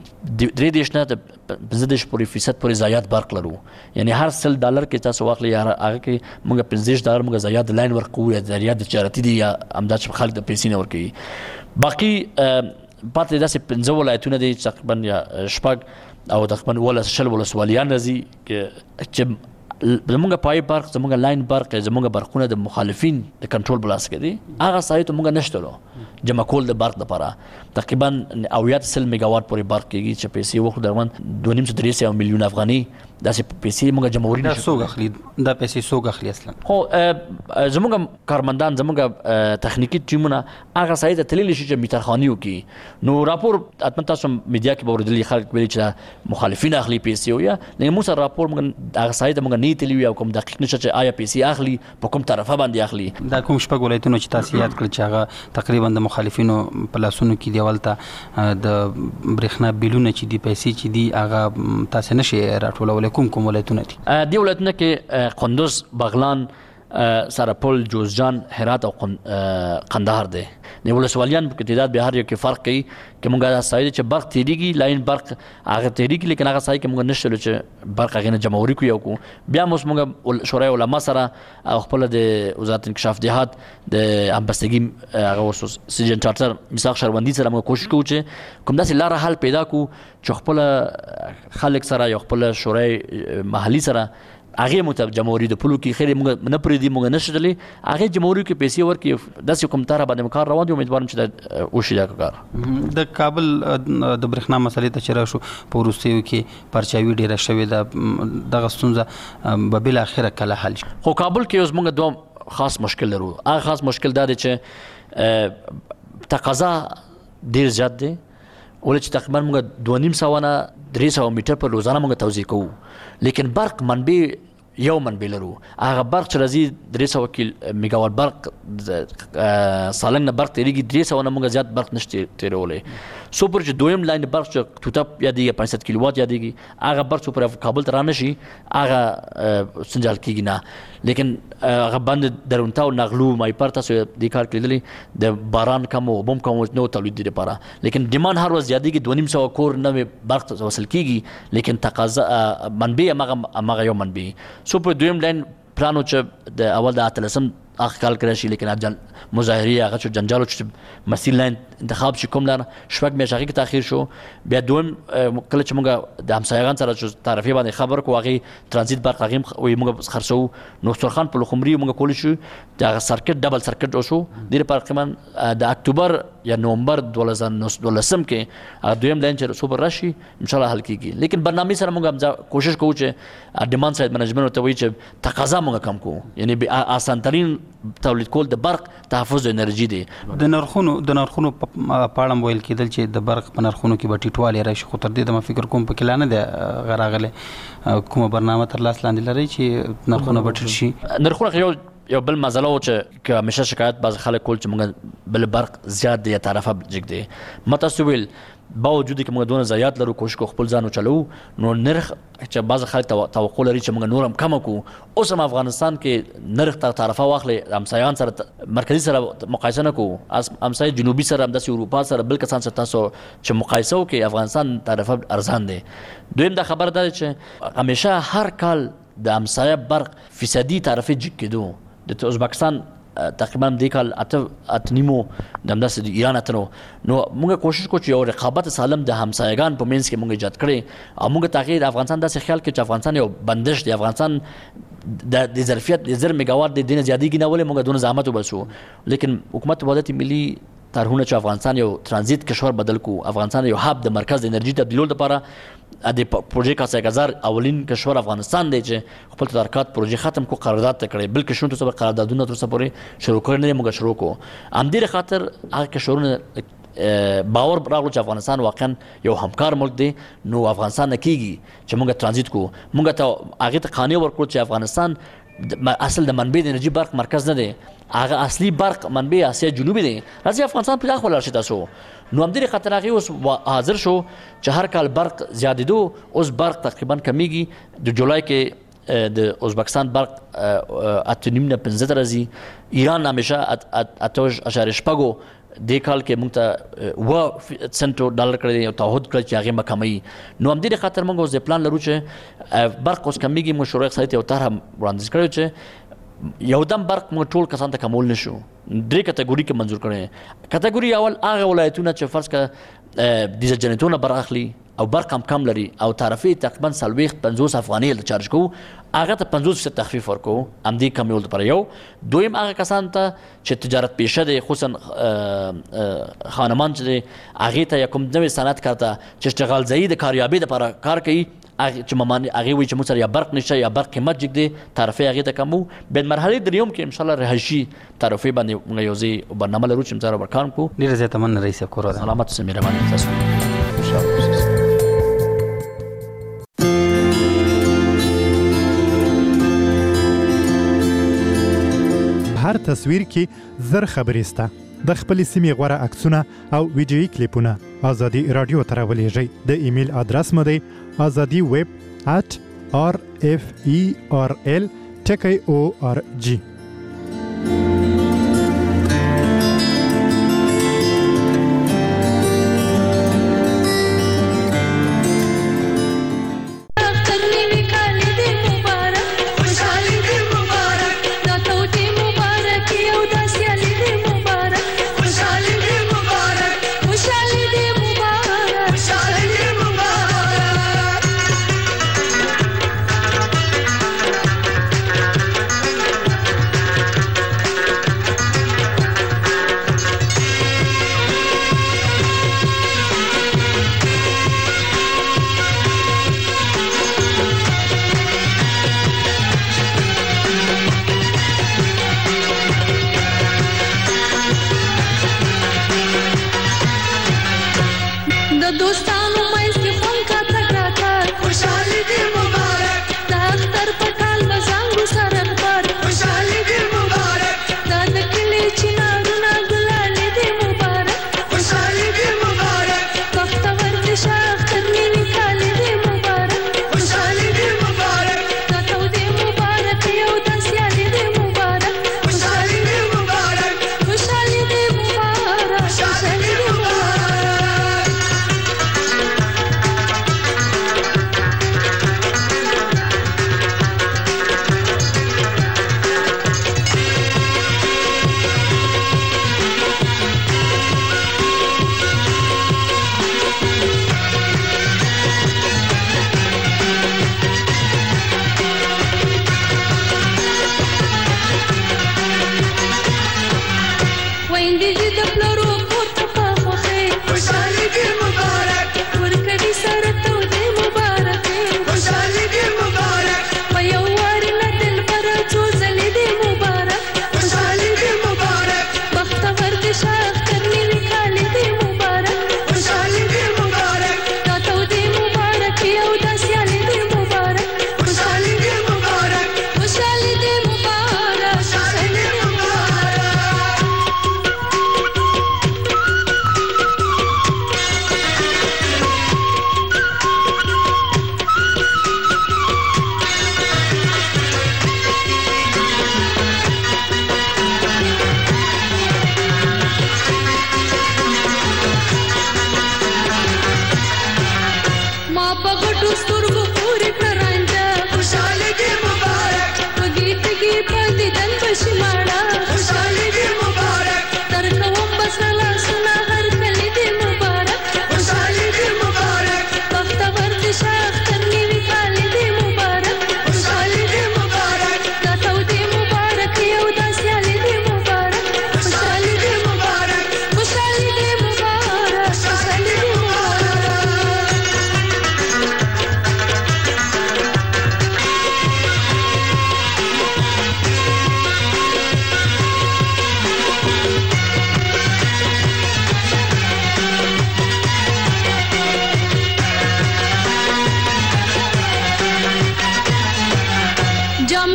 3.5% پورې زیات برق لرو. یعنی هر $100 کې تاسو واخلئ هغه کې مونږ $15 مونږ زیات لاین ورکو یا زیات چارتي دي یا امداد چې خلک د پیسې نه ورکوي. باقي پاتې داسې 15 ولایتونه دي تقریبا یا شپږ او تقریبا ولسوالیان راځي چې زمونږ پای برق زمونږ لاین برق زمونږ برقونه د مخالفین د کنټرول بلاس کې دي هغه سایت مونږ نشته لو جمع کول د برق لپاره تقریبا 80 میگاوات پورې برق کېږي چې پیسې وخت درمن 2.3 میلیون افغاني داسې پیسې مونږ جمهوریت دا څوک اخلي دا پیسې څوک اخلي اصلا؟ خو زمونږ کارمندان زمونږ تخنیکی ټیمونه هغه سایت ته تللی شي چې میترخانیو کې نو راپور اتمن تاسو میډیا کې اوریدلی خلک ویلي چې مخالفین اخلي پیسې او یا نه مو سره راپور مونږ هغه سایت مونږ نه تللی او کوم دقیق نشه چې آیا پیسې اخلي په کوم طرفه باندې اخلي. دا کوم شپږ ولایتونه چې تاسو یاد کړل چې هغه تقریبا د مخالفینو په لاسونو کې دی ولته د برېښنا بیلونه چې دی پیسې چې دی هغه تاسو نشي راټولول کوم ولایتونه دي؟ دی ولایتونه کې قندوز، بغلان، سرپل، جوزجان، هرات او قندهار دی. د ولسوالیان په تعداد به هر یو کې فرق کوي چې مونږه سایه چې برق تیریږي لاین برق هغه تیریږي لیکن هغه سایه کې مونږ نشته چې برق هغه نه جمهوریت کو یو کو بیا مونږ شورای علما سره او خپل د وزارت انکشاف دیهات د امبستګي هغه ورسوس سیجن چارټر میثاق شهروندي سره موږ کوشش کوو چې کوم داسې لار حل پیدا کو چې خپل خلک سره یو خپل شورای محلي سره هغه متب جمهوریت د پلو کې خیر موږ نه پرې دی موږ نشدلې هغه جمهوریت کې پیسې ورکې داسې کوم تاره باندې کار روان دي امیدوارم چې او شي دا کار. د کابل د برېښنا مسلې ته چیرې شو په وروستیو کې پرچاوي ډیره شوې ده دغه ستونزه به بل اخره کله حل شي. خو کابل کې اوس موږ دوه خاص مشکل لرو. هغه خاص مشکل دا دی چې تقاضا ډیر زیات دی ولې چې تقریبا موږ 2.5 نه 300 میټر پر روزانه موږ توزیع کوو لیکن برق منبع یو منبع لرو. هغه برق چې راځي 300 میگاوات برق سالنګ نه برق تیریږي 300 نه موږ زیات برق نشته تیرولې سوپر چې دویم لاین برق چې توتپ یادېږي 65 کیلووات یادېږي هغه برق سوپر کابل ته رانشي هغه سنجال کیږي نه لیکن هغه باندې درونتا او نغلو مای پر تاسو د کار کړلې د باران کم او بم کم نو تولید لپاره لیکن ډیماند هر ورځ زیاتېږي 2.5 کور نوې برق وصل کیږي لیکن تقاضا منبع هغه یو منبع سوپر دویم لاین پلانو چې د اول د اتلسم اخکال کړی شي لیکن مظاهرې هغه چې جنجال چې مسیل لاین انتخاب شي کوم لاره شپږ میاشتې هغه کې تاخير شو بیا دویم کله چې موږ د همسایه‌ګان سره چې تعرفې باندې خبر کو هغه ترانزیت برق هغه موږ خرڅو نو سترخان په لخمري موږ کول شو دا سرکټ ډبل سرکټ وشو د تقریبا د اکتوبر یا نومبر 2019 کې دویم لاین چې سوپر راشي ان شاء الله حل کیږي لیکن برنامه سره موږ کوشش کوو چې ډیماند سایډ منیجمنت ته وایي چې تقاضا موږ کم کوو یعنی آسان ترين تولید کول د برق تحفظ انرژي دی. د نرخونو په اړه ویل کېدل چې د برق په نرخونو کې به ټیټوالی راشي خو تر دې د ما فکر کوم په کله نه دی غراغله کومه برنامه تر لاس لاندې لري چې نرخونه به ټیټ شي. نرخونه یو بل مسله و چې همیشه شکایت باز خلک کول چې موږ بل برق زیات دی طرفه جګ دی متاسویل باوجود کې موږ دونه زیات لرو کوشش کو خپل ځانو چلو نو نرخ چې باز خلک توقع لري چې موږ نورم کم کو اوس هم افغانستان کې نرخ تر طرفه واخلې همسایان سره مرکزی سره مقایسه نه کو همسایه جنوبي سره هم د اروپا سره بل کسان سره تاسو چې مقایسه وکړي افغانستان طرفه ارزان دی. دویم دا خبر ده چې همیشه هر کال د همسایه برق فیصدي طرفه جګ کېدو د ازبکستان تقریبا د کال اتنیمو د همداسې د ایران اتنو نو موږ کوشش کوو چې یو رقابت سالم د همسایگان په منځ کې موږ ایجاد کړي او موږ تغیر افغانستان داسې خیال کې چې افغانستان یو بندش دی افغانستان د ظرفیت د 1000 میگاوات د دینه زیاتېږي نه ولې موږ دونه زحمت وباسو لیکن حکومت وحدت ملي طرحونه چې افغانستان یو ترانزیت کشور بدل کو، افغانستان یو هاب د مرکز د انرژي تبدیلولو لپاره د پروژې کاسازار اولین کشور افغانستان دی چې خپل تدارکات پروژې ختم کو، قرارداد ته کړی، بلکې شون ته قراردادونه تر څه پورې شروع کړي نه موږ شروع کو. ام دې خاطر هغه کشورونه باور راغلو چې افغانستان واقعا یو همکار ملک دی. نو افغانستان کېږي چې موږ ترانزیت کو، موږ ته هغه ته قانون ورکړو چې افغانستان اصل د منبع د انرژي برق مرکز نه دی، هغه اصلي برق منبع اسیا جنوبي دی. راځي افغانستان په داخله ورشي تاسو. نو هم دې خاطر هغه اوس حاضر شو چې هر کال برق زیاتېدو، اوس برق تقریبا کمیږي. د جولای کې د ازبکستان برق 8.5 راځي، ایران همیشه 8.6 د کال کې موږ ته $1 کړی او تعهد کړی چې هغه مکمي. نو هم دې خاطر موږ اوس پلان لرو چې برق اوس کمیږي. مشورې اقتصادي او طرح وړاندیز کړو چې یو دم برق موږ ټول کسان ته کمول نشو. 3 کټګوري کې منزور کړي. کټګوري اول هغه ولایتونه چې فرض کړه د جنریټورونو برخلی او برق کم لري او تعرفه تقریبا 50 افغانۍ له چارج کو، هغه ته 50% تخفیف ورکو. ام دې کمیول پر یو دویم هغه کسان ته چې تجارت پیشه دي، خصوصا خانمان چې هغه ته کوم نوې صنعت کارته چې اشتغال ځای د کاریابي لپاره کار کوي، چې ممانه هغه وي چې موږ سره یا برق نشته یا برق قیمت جګ دي، تعرفه هغه ته کمو. بل مرحله دریوم کې ان شاء الله رهشي تعرفه باندې موږ یو ځای برنامه لرو چې موږ سره ورکان کو. ډیر زیات من رئیس کور سلامت سره مهرباني تاسو ان شاء الله. هر تصویر کې زر خبرې سته. د خپل سیمې غوړه عکسونه او ویډیويي کلیپونه ازادي رادیو ته راولېږئ. د ایمیل ادرس مو دی azadi@referl.org.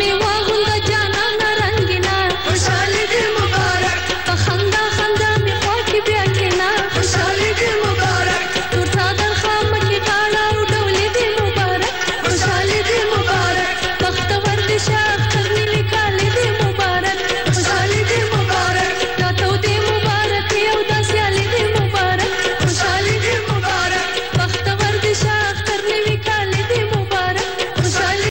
میوه